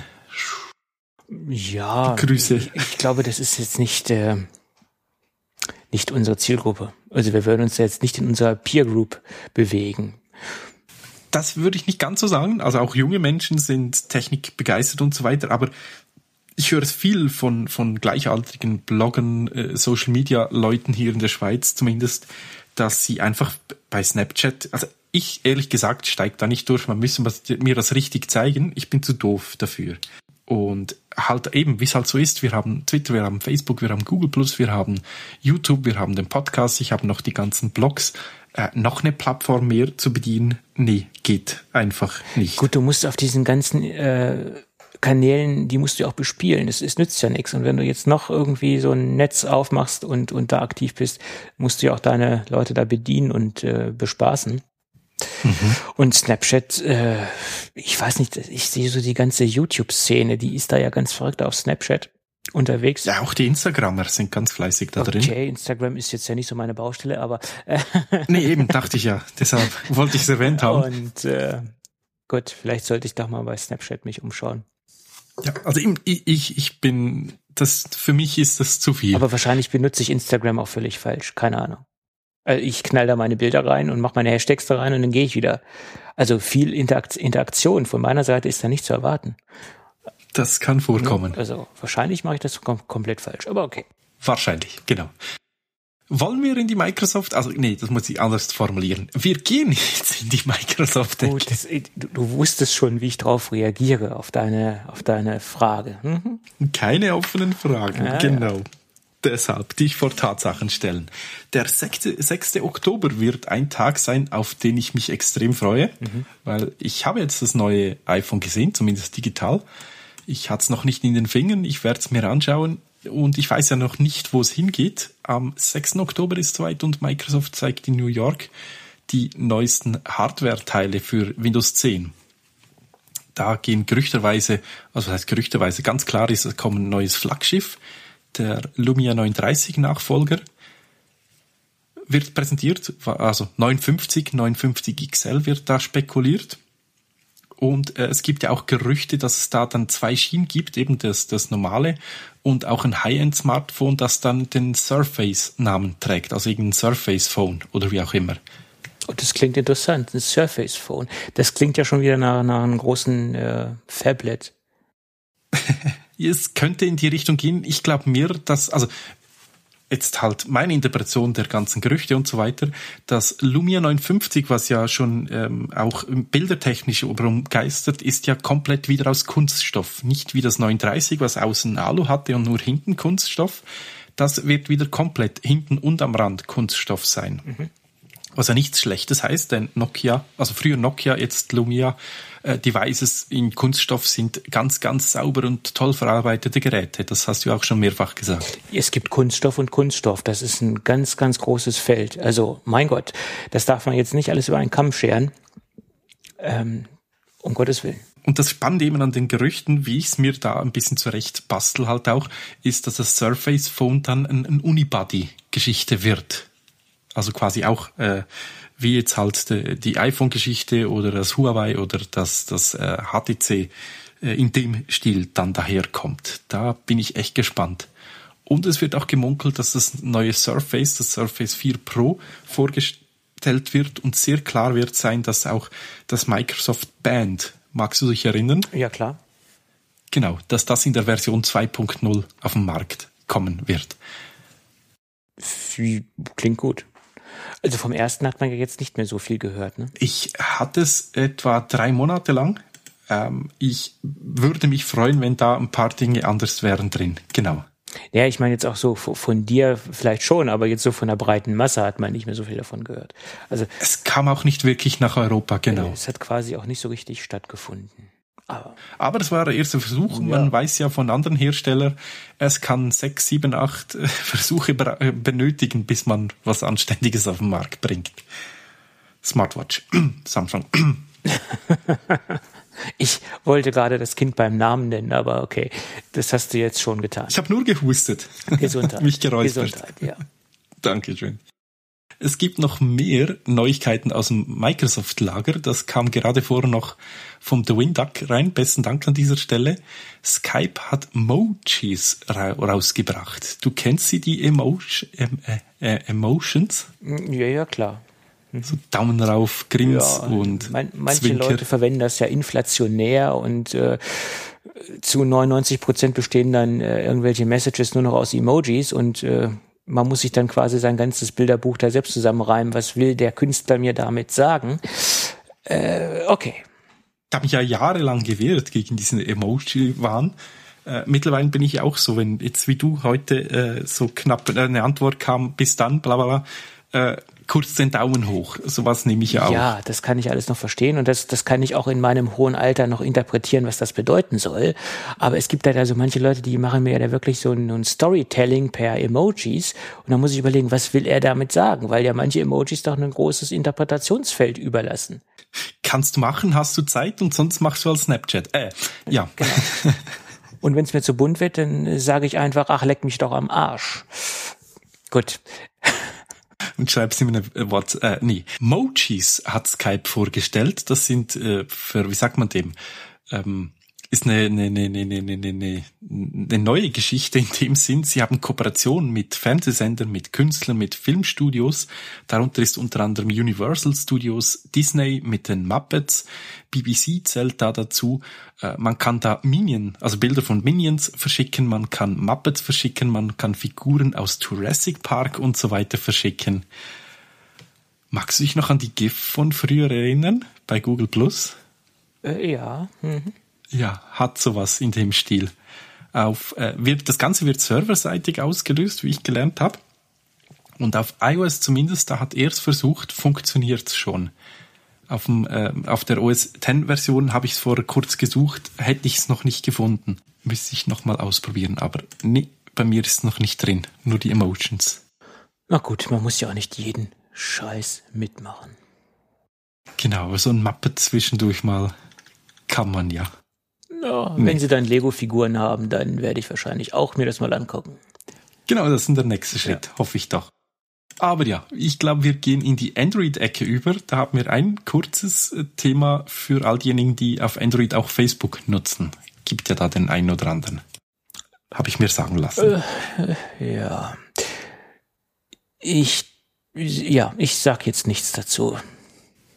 Ja, Grüße. Ich, ich glaube, das ist jetzt nicht, äh, nicht unsere Zielgruppe. Also wir würden uns jetzt nicht in unserer Peer Group bewegen. Das würde ich nicht ganz so sagen. Also auch junge Menschen sind technikbegeistert und so weiter. Aber ich höre es viel von, von gleichaltrigen Bloggern, äh, Social Media Leuten hier in der Schweiz zumindest, dass sie einfach bei Snapchat, also ich ehrlich gesagt steige da nicht durch. Man müsste mir das richtig zeigen. Ich bin zu doof dafür. Und halt eben, wie es halt so ist, wir haben Twitter, wir haben Facebook, wir haben Google Plus, wir haben YouTube, wir haben den Podcast, ich habe noch die ganzen Blogs. Äh, noch eine Plattform mehr zu bedienen? Nee, geht einfach nicht. Gut, du musst auf diesen ganzen äh, Kanälen, die musst du auch bespielen. Es, es nützt ja nichts. Und wenn du jetzt noch irgendwie so ein Netz aufmachst und, und da aktiv bist, musst du ja auch deine Leute da bedienen und äh, bespaßen. Mhm. Und Snapchat, äh, ich weiß nicht, ich sehe so die ganze YouTube-Szene, die ist da ja ganz verrückt auf Snapchat unterwegs. Ja, auch die Instagrammer sind ganz fleißig da okay, drin. Okay, Instagram ist jetzt ja nicht so meine Baustelle, aber äh, nee, eben, dachte ich ja. Deshalb wollte ich es erwähnt haben. Und äh, gut, vielleicht sollte ich doch mal bei Snapchat mich umschauen. Ja, also ich, ich, ich bin, das für mich ist das zu viel. Aber wahrscheinlich benutze ich Instagram auch völlig falsch, keine Ahnung. Ich knall da meine Bilder rein und mache meine Hashtags da rein und dann gehe ich wieder. Also viel Interaktion von meiner Seite ist da nicht zu erwarten. Das kann vorkommen. Also wahrscheinlich mache ich das kom- komplett falsch, aber okay. Wahrscheinlich, genau. Wollen wir in die Microsoft, also nee, das muss ich anders formulieren. Wir gehen jetzt in die Microsoft. Gut, das, du, du wusstest schon, wie ich darauf reagiere, auf deine, auf deine Frage. Mhm. Keine offenen Fragen, ja, genau. Ja. Deshalb dich vor Tatsachen stellen. Der sechste Oktober wird ein Tag sein, auf den ich mich extrem freue, mhm. weil ich habe jetzt das neue iPhone gesehen, zumindest digital. Ich hatte es noch nicht in den Fingern, ich werde es mir anschauen und ich weiß ja noch nicht, wo es hingeht. Am sechsten Oktober ist es soweit und Microsoft zeigt in New York die neuesten Hardware-Teile für Windows zehn. Da gehen gerüchterweise, also was heißt gerüchterweise, ganz klar ist, es kommt ein neues Flaggschiff. Der Lumia neun dreißig Nachfolger wird präsentiert, also neun fünfzig, neun fünfzig X L wird da spekuliert. Und äh, es gibt ja auch Gerüchte, dass es da dann zwei Schienen gibt, eben das, das normale und auch ein High-End-Smartphone, das dann den Surface-Namen trägt, also irgendein Surface-Phone oder wie auch immer. Oh, das klingt interessant, ein Surface Phone. Das klingt ja schon wieder nach, nach einem großen äh, Phablet. Es könnte in die Richtung gehen. Ich glaube mir, dass, also jetzt halt meine Interpretation der ganzen Gerüchte und so weiter, dass Lumia neunhundertfünfzig, was ja schon ähm, auch bildertechnisch umgeistert, ist ja komplett wieder aus Kunststoff. Nicht wie das neunhundertdreißig, was außen Alu hatte und nur hinten Kunststoff. Das wird wieder komplett hinten und am Rand Kunststoff sein. Mhm. Was ja nichts Schlechtes heißt, denn Nokia, also früher Nokia, jetzt Lumia, äh, Devices in Kunststoff sind ganz, ganz sauber und toll verarbeitete Geräte. Das hast du auch schon mehrfach gesagt. Es gibt Kunststoff und Kunststoff. Das ist ein ganz, ganz großes Feld. Also, mein Gott, das darf man jetzt nicht alles über einen Kamm scheren. Ähm, um Gottes Willen. Und das Spannende eben an den Gerüchten, wie ich es mir da ein bisschen zurecht bastel halt auch, ist, dass das Surface Phone dann ein, ein Unibody-Geschichte wird. Also quasi auch äh, wie jetzt halt die, die iPhone-Geschichte oder das Huawei oder das, das äh, H T C äh, in dem Stil dann daherkommt. Da bin ich echt gespannt. Und es wird auch gemunkelt, dass das neue Surface, das Surface vier Pro, vorgestellt wird und sehr klar wird sein, dass auch das Microsoft Band, magst du dich erinnern? Ja, klar. Genau, dass das in der Version zwei Punkt null auf den Markt kommen wird. Klingt gut. Also vom ersten hat man ja jetzt nicht mehr so viel gehört, ne? Ich hatte es etwa drei Monate lang. Ähm, ich würde mich freuen, wenn da ein paar Dinge anders wären drin. Genau. Ja, ich meine jetzt auch so von dir vielleicht schon, aber jetzt so von der breiten Masse hat man nicht mehr so viel davon gehört. Also es kam auch nicht wirklich nach Europa, genau. Es hat quasi auch nicht so richtig stattgefunden. Aber, Aber das war der erste Versuch. Man ja. weiß ja von anderen Herstellern, es kann sechs, sieben, acht Versuche benötigen, bis man was Anständiges auf den Markt bringt. Smartwatch. Samsung. Ich wollte gerade das Kind beim Namen nennen, aber okay, das hast du jetzt schon getan. Ich habe nur gehustet. Gesundheit. Mich geräuspert. Gesundheit, ja. Dankeschön. Es gibt noch mehr Neuigkeiten aus dem Microsoft-Lager. Das kam gerade vorher noch vom The Winduck rein. Besten Dank an dieser Stelle. Skype hat Emojis ra- rausgebracht. Du kennst sie, die Emotion, äh, äh, Emotions? Ja, ja, klar. Mhm. So Daumen rauf, Grins ja, und man, manche Zwinker. Leute verwenden das ja inflationär und äh, zu neunundneunzig Prozent bestehen dann äh, irgendwelche Messages nur noch aus Emojis und äh, man muss sich dann quasi sein ganzes Bilderbuch da selbst zusammenreimen. Was will der Künstler mir damit sagen? Äh, okay. Ich habe mich ja jahrelang gewehrt gegen diesen Emoji-Wahn. Äh, mittlerweile bin ich auch so, wenn jetzt wie du heute äh, so knapp eine Antwort kam, bis dann, bla bla bla, äh, kurz den Daumen hoch. Sowas nehme ich ja auch. Ja, das kann ich alles noch verstehen und das, das kann ich auch in meinem hohen Alter noch interpretieren, was das bedeuten soll. Aber es gibt halt also manche Leute, die machen mir ja da wirklich so ein, ein Storytelling per Emojis und dann muss ich überlegen, was will er damit sagen? Weil ja manche Emojis doch ein großes Interpretationsfeld überlassen. Kannst du machen, hast du Zeit und sonst machst du als Snapchat. Äh, ja. Genau. Und wenn es mir zu bunt wird, dann sage ich einfach, ach, leck mich doch am Arsch. Gut. Und schreibst ihm eine Wort, äh, nee. Mojis hat Skype vorgestellt. Das sind, äh, für, wie sagt man dem, ähm, ist eine, eine, eine, eine, eine, eine, eine neue Geschichte in dem Sinn. Sie haben Kooperationen mit Fernsehsendern, mit Künstlern, mit Filmstudios. Darunter ist unter anderem Universal Studios, Disney mit den Muppets, B B C zählt da dazu. Äh, man kann da Minion, also Bilder von Minions verschicken, man kann Muppets verschicken, man kann Figuren aus Jurassic Park und so weiter verschicken. Magst du dich noch an die GIF von früher erinnern, bei Google Plus? Äh, ja, mhm. Ja, hat sowas in dem Stil. Auf, äh, wird, das Ganze wird serverseitig ausgelöst, wie ich gelernt habe. Und auf iOS zumindest, da hat er es versucht, funktioniert es schon. Auf, dem, äh, auf der O S X Version habe ich es vorher kurz gesucht, hätte ich es noch nicht gefunden. Müsste ich nochmal ausprobieren, aber nee, bei mir ist es noch nicht drin, nur die Emotions. Na gut, man muss ja auch nicht jeden Scheiß mitmachen. Genau, aber so ein Muppet zwischendurch mal kann man ja. Ja, wenn nee. sie dann Lego-Figuren haben, dann werde ich wahrscheinlich auch mir das mal angucken. Genau, das ist der nächste Schritt, ja. Hoffe ich doch. Aber ja, ich glaube, wir gehen in die Android-Ecke über. Da haben wir ein kurzes Thema für all diejenigen, die auf Android auch Facebook nutzen. Gibt ja da den einen oder anderen. Habe ich mir sagen lassen. Äh, ja. Ich, ja, ich sag jetzt nichts dazu.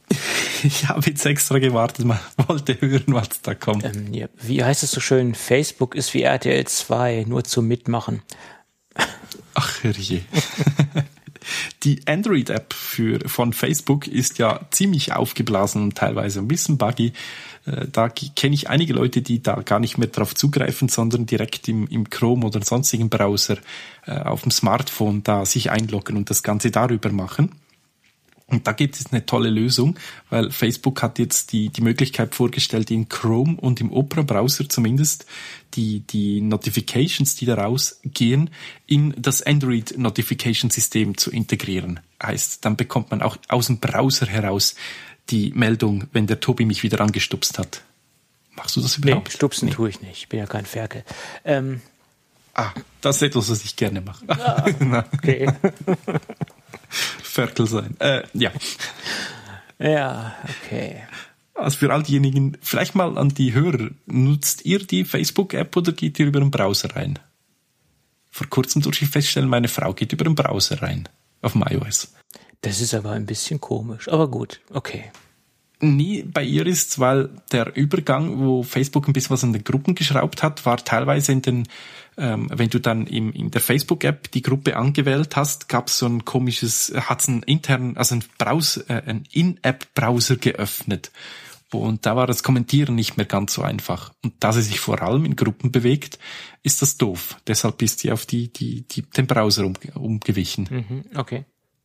Ich habe jetzt extra gewartet, man wollte hören, was da kommt. Ähm, ja. Wie heißt es so schön? Facebook ist wie R T L zwei, nur zum Mitmachen. Ach, herrje. Die Android-App für, von Facebook ist ja ziemlich aufgeblasen und teilweise ein bisschen buggy. Da kenne ich einige Leute, die da gar nicht mehr drauf zugreifen, sondern direkt im, im Chrome oder sonstigen Browser äh, auf dem Smartphone da sich einloggen und das Ganze darüber machen. Und da gibt es eine tolle Lösung, weil Facebook hat jetzt die, die Möglichkeit vorgestellt, in Chrome und im Opera-Browser zumindest die, die Notifications, die daraus gehen, in das Android-Notification-System zu integrieren. Heißt, dann bekommt man auch aus dem Browser heraus die Meldung, wenn der Tobi mich wieder angestupst hat. Machst du das überhaupt? Nee, stupsen nee. tue ich nicht. Ich bin ja kein Ferkel. Ähm. Ah, das ist etwas, was ich gerne mache. Ah, okay. Ferkel sein. Äh, ja. Ja, okay. Also für all diejenigen, vielleicht mal an die Hörer, nutzt ihr die Facebook-App oder geht ihr über den Browser rein? Vor kurzem durfte ich feststellen, meine Frau geht über den Browser rein, auf dem iOS. Das ist aber ein bisschen komisch, aber gut, okay. Nie bei ihr ist's, weil der Übergang, wo Facebook ein bisschen was an den Gruppen geschraubt hat, war teilweise in den, ähm, wenn du dann im, in der Facebook-App die Gruppe angewählt hast, gab's so ein komisches, hat's einen internen, also ein Browser, äh, ein In-App-Browser geöffnet. Und da war das Kommentieren nicht mehr ganz so einfach. Und da sie sich vor allem in Gruppen bewegt, ist das doof. Deshalb ist sie auf die, die, die, den Browser um, umgewichen. Mhm, okay.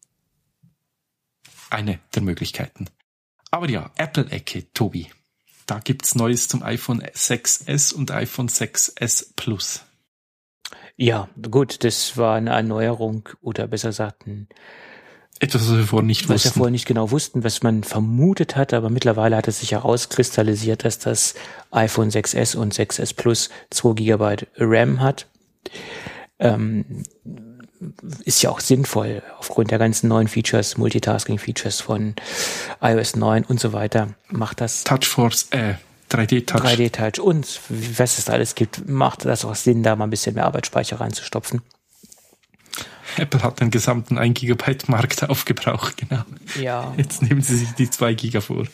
Eine der Möglichkeiten. Aber ja, Apple-Ecke, Tobi. Da gibt's Neues zum iPhone sechs S und iPhone sechs S Plus. Ja, gut, das war eine Erneuerung oder besser gesagt ein Etwas, was wir vorher nicht was wussten. wir vorher nicht genau wussten, was man vermutet hat, aber mittlerweile hat es sich herauskristallisiert, dass das iPhone sechs S und sechs S Plus zwei Gigabyte RAM hat. Ähm, ist ja auch sinnvoll aufgrund der ganzen neuen Features, Multitasking-Features von iOS neun und so weiter. Macht das TouchForce, äh, drei D-Touch. drei D-Touch und was es da alles gibt, macht das auch Sinn, da mal ein bisschen mehr Arbeitsspeicher reinzustopfen. Apple hat den gesamten ein Gigabyte Markt aufgebraucht, genau. Ja. Jetzt nehmen sie sich die zwei Giga vor.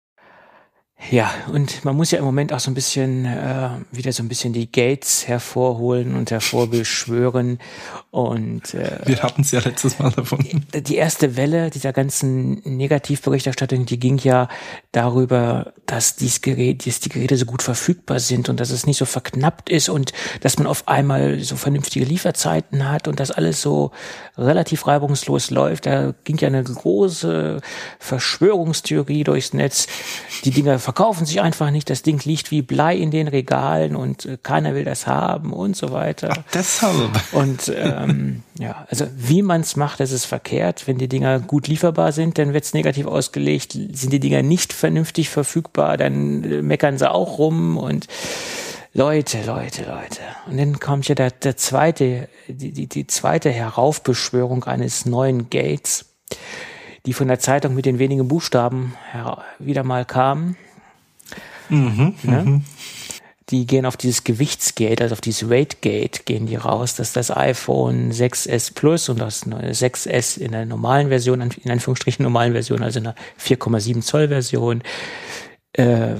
Ja, und man muss ja im Moment auch so ein bisschen äh, wieder so ein bisschen die Gates hervorholen und hervorbeschwören. Und äh, wir hatten es ja letztes Mal davon. Die, die erste Welle dieser ganzen Negativberichterstattung, die ging ja darüber, dass dies Gerät, dass die Geräte so gut verfügbar sind und dass es nicht so verknappt ist und dass man auf einmal so vernünftige Lieferzeiten hat und dass alles so relativ reibungslos läuft. Da ging ja eine große Verschwörungstheorie durchs Netz. Die Dinger verkaufen sich einfach nicht, das Ding liegt wie Blei in den Regalen und äh, keiner will das haben und so weiter. Ach, deshalb. Und ähm, ja, also wie man es macht, das ist verkehrt. Wenn die Dinger gut lieferbar sind, dann wird es negativ ausgelegt. Sind die Dinger nicht vernünftig verfügbar, dann äh, meckern sie auch rum und Leute, Leute, Leute. Und dann kommt ja der, der zweite, die, die, die zweite Heraufbeschwörung eines neuen Gates, die von der Zeitung mit den wenigen Buchstaben her- wieder mal kam. Mhm, ne? mhm. Die gehen auf dieses Gewichtsgate, also auf dieses Weightgate gehen die raus, dass das iPhone sechs S Plus und das sechs S in der normalen Version, in Anführungsstrichen normalen Version, also in der vier Komma sieben Zoll Version, äh,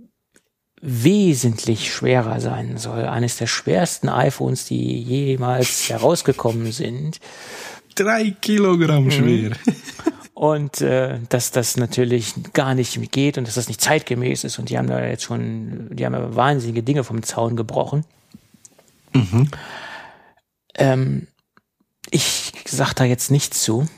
wesentlich schwerer sein soll. Eines der schwersten iPhones, die jemals herausgekommen sind. Drei Kilogramm schwer. Mhm. Und äh, dass das natürlich gar nicht geht und dass das nicht zeitgemäß ist. Und die haben da jetzt schon, die haben ja wahnsinnige Dinge vom Zaun gebrochen. Mhm. Ähm, ich sag da jetzt nichts zu.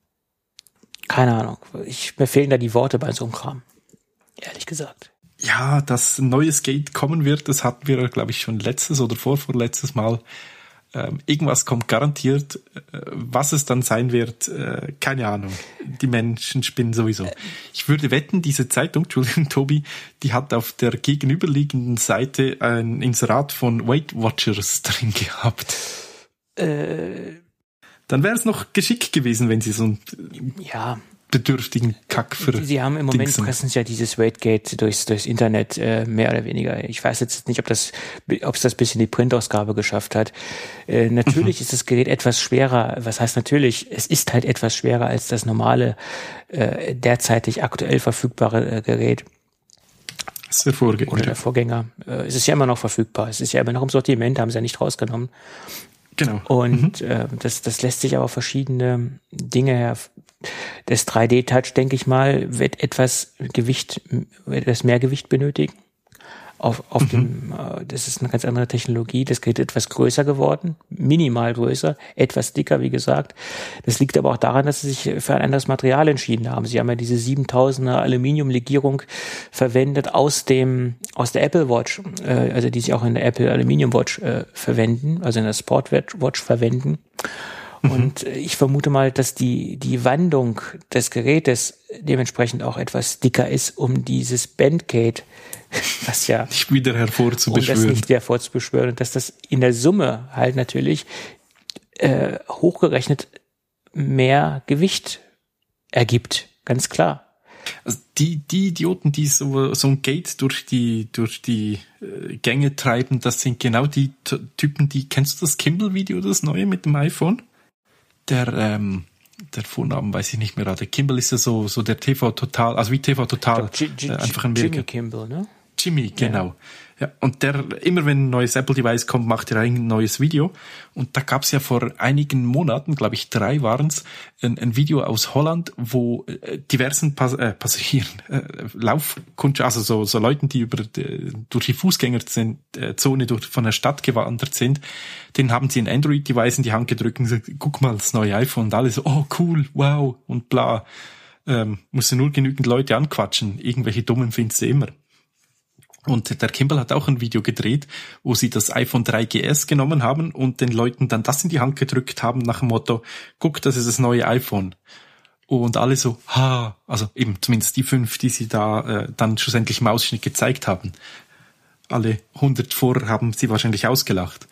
Keine Ahnung. Ich, mir fehlen da die Worte bei so einem Kram. Ehrlich gesagt. Ja, dass ein neues Gate kommen wird, das hatten wir, glaube ich, schon letztes oder vorvorletztes Mal. Ähm, irgendwas kommt garantiert. Äh, was es dann sein wird, äh, keine Ahnung. Die Menschen spinnen sowieso. Ich würde wetten, diese Zeitung, Entschuldigung, Tobi, die hat auf der gegenüberliegenden Seite ein Inserat von Weight Watchers drin gehabt. Äh, Dann wäre es noch geschickt gewesen, wenn sie so ein ja. bedürftigen Kack für Sie haben im Moment Dingsen. pressen ja dieses Waitgate durchs, durchs Internet, äh, mehr oder weniger. Ich weiß jetzt nicht, ob das, ob es das bis in die Printausgabe geschafft hat. Äh, natürlich mhm. ist das Gerät etwas schwerer. Was heißt natürlich? Es ist halt etwas schwerer als das normale, äh, derzeitig aktuell verfügbare äh, Gerät. Das ist der Vorgänger. Oder der Vorgänger. Äh, es ist ja immer noch verfügbar. Es ist ja immer noch im Sortiment, haben sie ja nicht rausgenommen. Genau. Und mhm. äh, das, das lässt sich aber verschiedene Dinge her. Das drei D-Touch, denke ich mal, wird etwas Gewicht, wird etwas mehr Gewicht benötigen. Auf, auf mhm. dem, äh, das ist eine ganz andere Technologie. Das Gerät ist etwas größer geworden, minimal größer, etwas dicker, wie gesagt. Das liegt aber auch daran, dass sie sich für ein anderes Material entschieden haben. Sie haben ja diese siebentausender Aluminiumlegierung verwendet aus dem, aus der Apple Watch, äh, also die sie auch in der Apple Aluminium Watch äh, verwenden, also in der Sport Watch verwenden. Und ich vermute mal, dass die, die Wandung des Gerätes dementsprechend auch etwas dicker ist, um dieses Bandgate, was ja nicht wieder hervorzubeschwören. Um das nicht hervorzubeschwören. Und dass das in der Summe halt natürlich äh, hochgerechnet mehr Gewicht ergibt. Ganz klar. Also die, die Idioten, die so, so ein Gate durch die, durch die äh, Gänge treiben, das sind genau die T- Typen, die, kennst du das Kimball-Video, das neue mit dem iPhone? Der, ähm, der Vornamen weiß ich nicht mehr gerade. Kimball ist ja so, so der T V Total, also wie T V Total. G- G- äh, einfach ein Jimmy Kimball, ne? Jimmy, genau. Ja. Ja, und der, immer wenn ein neues Apple-Device kommt, macht er ein neues Video. Und da gab's ja vor einigen Monaten, glaube ich, drei waren's, ein, ein Video aus Holland, wo äh, diversen Pas- äh, Passagieren, äh, Laufkunden, also so, so Leuten, die über die, durch die Fußgängerzone durch, von der Stadt gewandert sind, denen haben sie ein Android-Device in die Hand gedrückt und gesagt, guck mal, das neue iPhone. Und alle so, oh cool, wow und bla. Ähm, musst du nur genügend Leute anquatschen. Irgendwelche Dummen findest du immer. Und der Kimball hat auch ein Video gedreht, wo sie das iPhone drei G S genommen haben und den Leuten dann das in die Hand gedrückt haben nach dem Motto, guck, das ist das neue iPhone. Und alle so, ha, also eben zumindest die fünf, die sie da äh, dann schlussendlich im Ausschnitt gezeigt haben. Alle hundert vorher haben sie wahrscheinlich ausgelacht.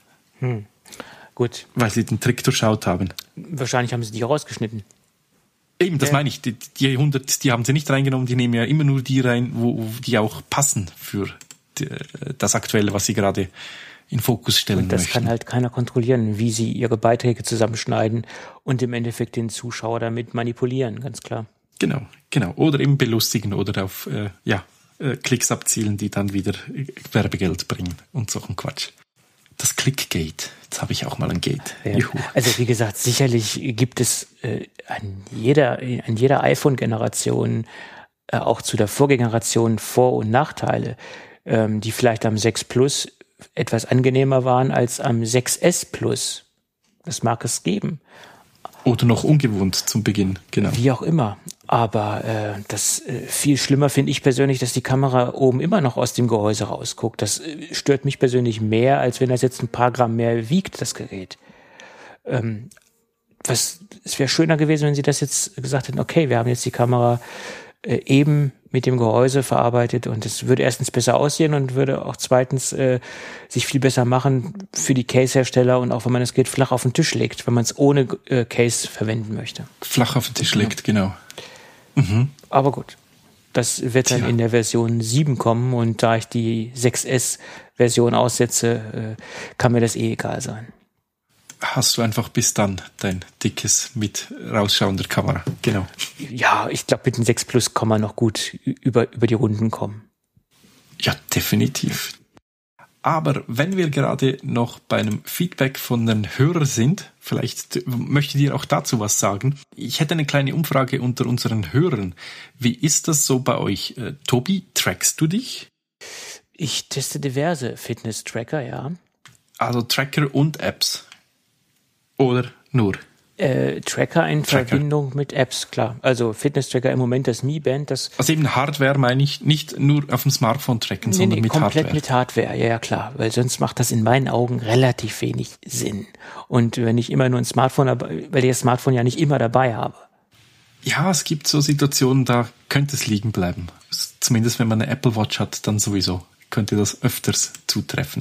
Hm. Gut. Weil sie den Trick durchschaut haben. Wahrscheinlich haben sie die rausgeschnitten. Eben, das Ja. meine ich. Die, die hundert, die haben sie nicht reingenommen, die nehmen ja immer nur die rein, wo, wo die auch passen für die, das Aktuelle, was sie gerade in Fokus stellen und das möchten. kann halt keiner kontrollieren, wie sie ihre Beiträge zusammenschneiden und im Endeffekt den Zuschauer damit manipulieren, ganz klar. Genau, genau. Oder eben belustigen oder auf äh, ja, äh, Klicks abzielen, die dann wieder Werbegeld bringen und so ein Quatsch. Das Clickgate. Jetzt habe ich auch mal ein Gate. Ja. Also wie gesagt, sicherlich gibt es äh, an jeder an jeder iPhone-Generation, äh, auch zu der Vorgeneration, Vor- und Nachteile, ähm, die vielleicht am sechs Plus etwas angenehmer waren als am sechs S Plus. Das mag es geben. Oder noch ungewohnt zum Beginn, genau. Wie auch immer. Aber äh, das äh, viel schlimmer finde ich persönlich, dass die Kamera oben immer noch aus dem Gehäuse rausguckt. Das äh, stört mich persönlich mehr, als wenn das jetzt ein paar Gramm mehr wiegt, das Gerät. Ähm, was, es wäre schöner gewesen, wenn sie das jetzt gesagt hätten, okay, wir haben jetzt die Kamera äh, eben mit dem Gehäuse verarbeitet und es würde erstens besser aussehen und würde auch zweitens äh, sich viel besser machen für die Case-Hersteller und auch wenn man das Gerät flach auf den Tisch legt, wenn man es ohne äh, Case verwenden möchte. Flach auf den Tisch legt, genau. Mhm. Aber gut, das wird dann Tja. in der Version sieben kommen und da ich die sechs S-Version aussetze, äh, kann mir das eh egal sein. Hast du einfach bis dann dein dickes mit rausschauender Kamera. Genau. Ja, ich glaube, mit dem sechs Plus kann man noch gut über, über die Runden kommen. Ja, definitiv. Aber wenn wir gerade noch bei einem Feedback von den Hörern sind, vielleicht möchtet ihr auch dazu was sagen. Ich hätte eine kleine Umfrage unter unseren Hörern. Wie ist das so bei euch? Äh, Tobi, trackst du dich? Ich teste diverse Fitness-Tracker, ja. Also Tracker und Apps? Oder nur? Äh, Tracker in Tracker. Verbindung mit Apps, klar. Also Fitness-Tracker im Moment das Mi Band, das... Also eben Hardware meine ich, nicht nur auf dem Smartphone tracken, nee, sondern nee, mit komplett Hardware. mit Hardware, ja, ja, klar. Weil sonst macht das in meinen Augen relativ wenig Sinn. Und wenn ich immer nur ein Smartphone, weil ich das Smartphone ja nicht immer dabei habe. Ja, es gibt so Situationen, da könnte es liegen bleiben. Zumindest wenn man eine Apple Watch hat, dann sowieso könnte das öfters zutreffen.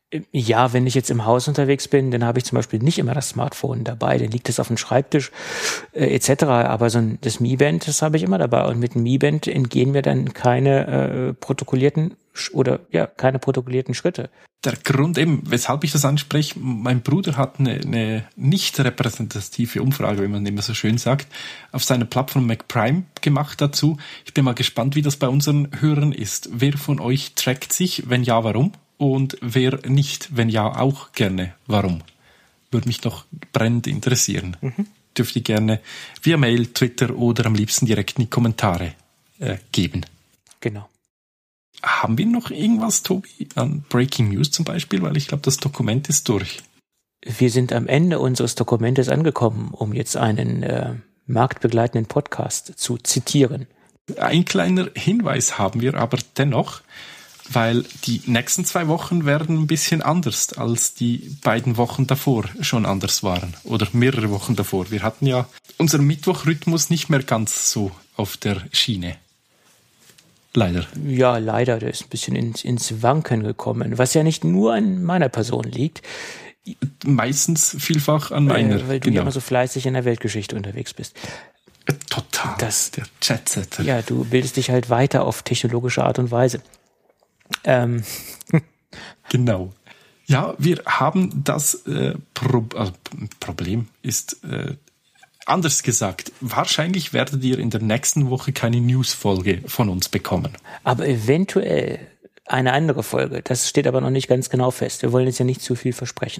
Ja, wenn ich jetzt im Haus unterwegs bin, dann habe ich zum Beispiel nicht immer das Smartphone dabei, dann liegt es auf dem Schreibtisch äh, et cetera. Aber so ein, das Mi Band, das habe ich immer dabei. Und mit dem Mi Band entgehen mir dann keine äh, protokollierten oder ja keine protokollierten Schritte. Der Grund eben, weshalb ich das anspreche, mein Bruder hat eine, eine nicht repräsentative Umfrage, wie man immer so schön sagt, auf seiner Plattform MacPrime gemacht dazu. Ich bin mal gespannt, wie das bei unseren Hörern ist. Wer von euch trackt sich? Wenn ja, warum? Und wer nicht? Wenn ja, auch gerne. Warum? Würde mich doch brennend interessieren. Mhm. Dürft ihr gerne via Mail, Twitter oder am liebsten direkt in die Kommentare äh, geben. Genau. Haben wir noch irgendwas, Tobi, an Breaking News zum Beispiel? Weil ich glaube, das Dokument ist durch. Wir sind am Ende unseres Dokumentes angekommen, um jetzt einen äh, marktbegleitenden Podcast zu zitieren. Ein kleiner Hinweis haben wir aber dennoch, weil die nächsten zwei Wochen werden ein bisschen anders, als die beiden Wochen davor schon anders waren. Oder mehrere Wochen davor. Wir hatten ja unseren Mittwochrhythmus nicht mehr ganz so auf der Schiene. Leider. Ja, leider. Der ist ein bisschen ins, ins Wanken gekommen. Was ja nicht nur an meiner Person liegt. Meistens vielfach an meiner. Äh, weil du genau. ja immer so fleißig in der Weltgeschichte unterwegs bist. Total. Das, der Chatsetter. Ja, du bildest dich halt weiter auf technologische Art und Weise. Ähm. Genau. Ja, wir haben das äh, Pro- also, Problem ist äh, anders gesagt. Wahrscheinlich werdet ihr in der nächsten Woche keine News-Folge von uns bekommen. Aber eventuell eine andere Folge. Das steht aber noch nicht ganz genau fest. Wir wollen jetzt ja nicht zu viel versprechen.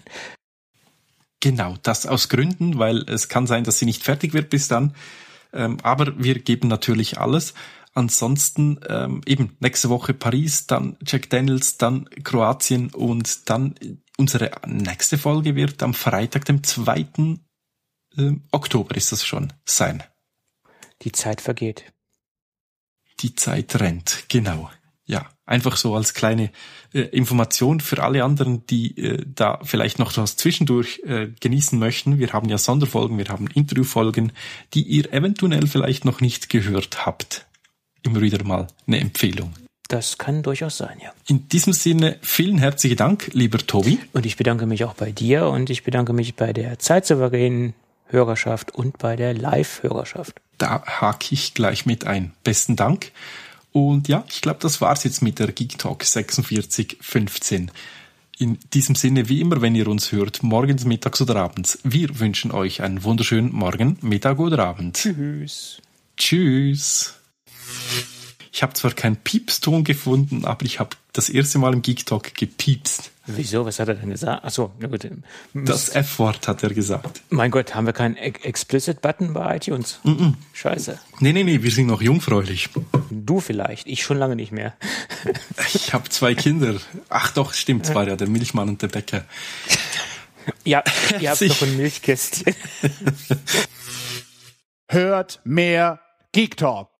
Genau, das aus Gründen, weil es kann sein, dass sie nicht fertig wird bis dann. Ähm, aber wir geben natürlich alles. Ansonsten ähm, eben nächste Woche Paris, dann Jack Daniels, dann Kroatien und dann unsere nächste Folge wird am Freitag, dem zweiten Ähm, Oktober ist das schon sein. Die Zeit vergeht. Die Zeit rennt, genau. Ja, einfach so als kleine äh, Information für alle anderen, die äh, da vielleicht noch was zwischendurch äh, genießen möchten. Wir haben ja Sonderfolgen, wir haben Interviewfolgen, die ihr eventuell vielleicht noch nicht gehört habt. Immer wieder mal eine Empfehlung. Das kann durchaus sein, ja. In diesem Sinne, vielen herzlichen Dank, lieber Tobi. Und ich bedanke mich auch bei dir und ich bedanke mich bei der zeitsouveränen Hörerschaft und bei der Live-Hörerschaft. Da hake ich gleich mit ein. Besten Dank. Und ja, ich glaube, das war's jetzt mit der Geek Talk sechsundvierzig fünfzehn. In diesem Sinne, wie immer, wenn ihr uns hört, morgens, mittags oder abends, wir wünschen euch einen wunderschönen Morgen, Mittag oder Abend. Tschüss. Tschüss. Ich habe zwar keinen Piepston gefunden, aber ich habe das erste Mal im Geek Talk gepiepst. Wieso? Was hat er denn gesagt? Achso, na gut. Das F-Wort hat er gesagt. Mein Gott, haben wir keinen Explicit-Button bei iTunes? Mm-mm. Scheiße. Nee, nee, nee, wir sind noch jungfräulich. Du vielleicht, ich schon lange nicht mehr. Ich habe zwei Kinder. Ach doch, stimmt, es war ja der Milchmann und der Bäcker. Ja, ihr habt doch ein Milchkästchen. Hört mehr Geek Talk.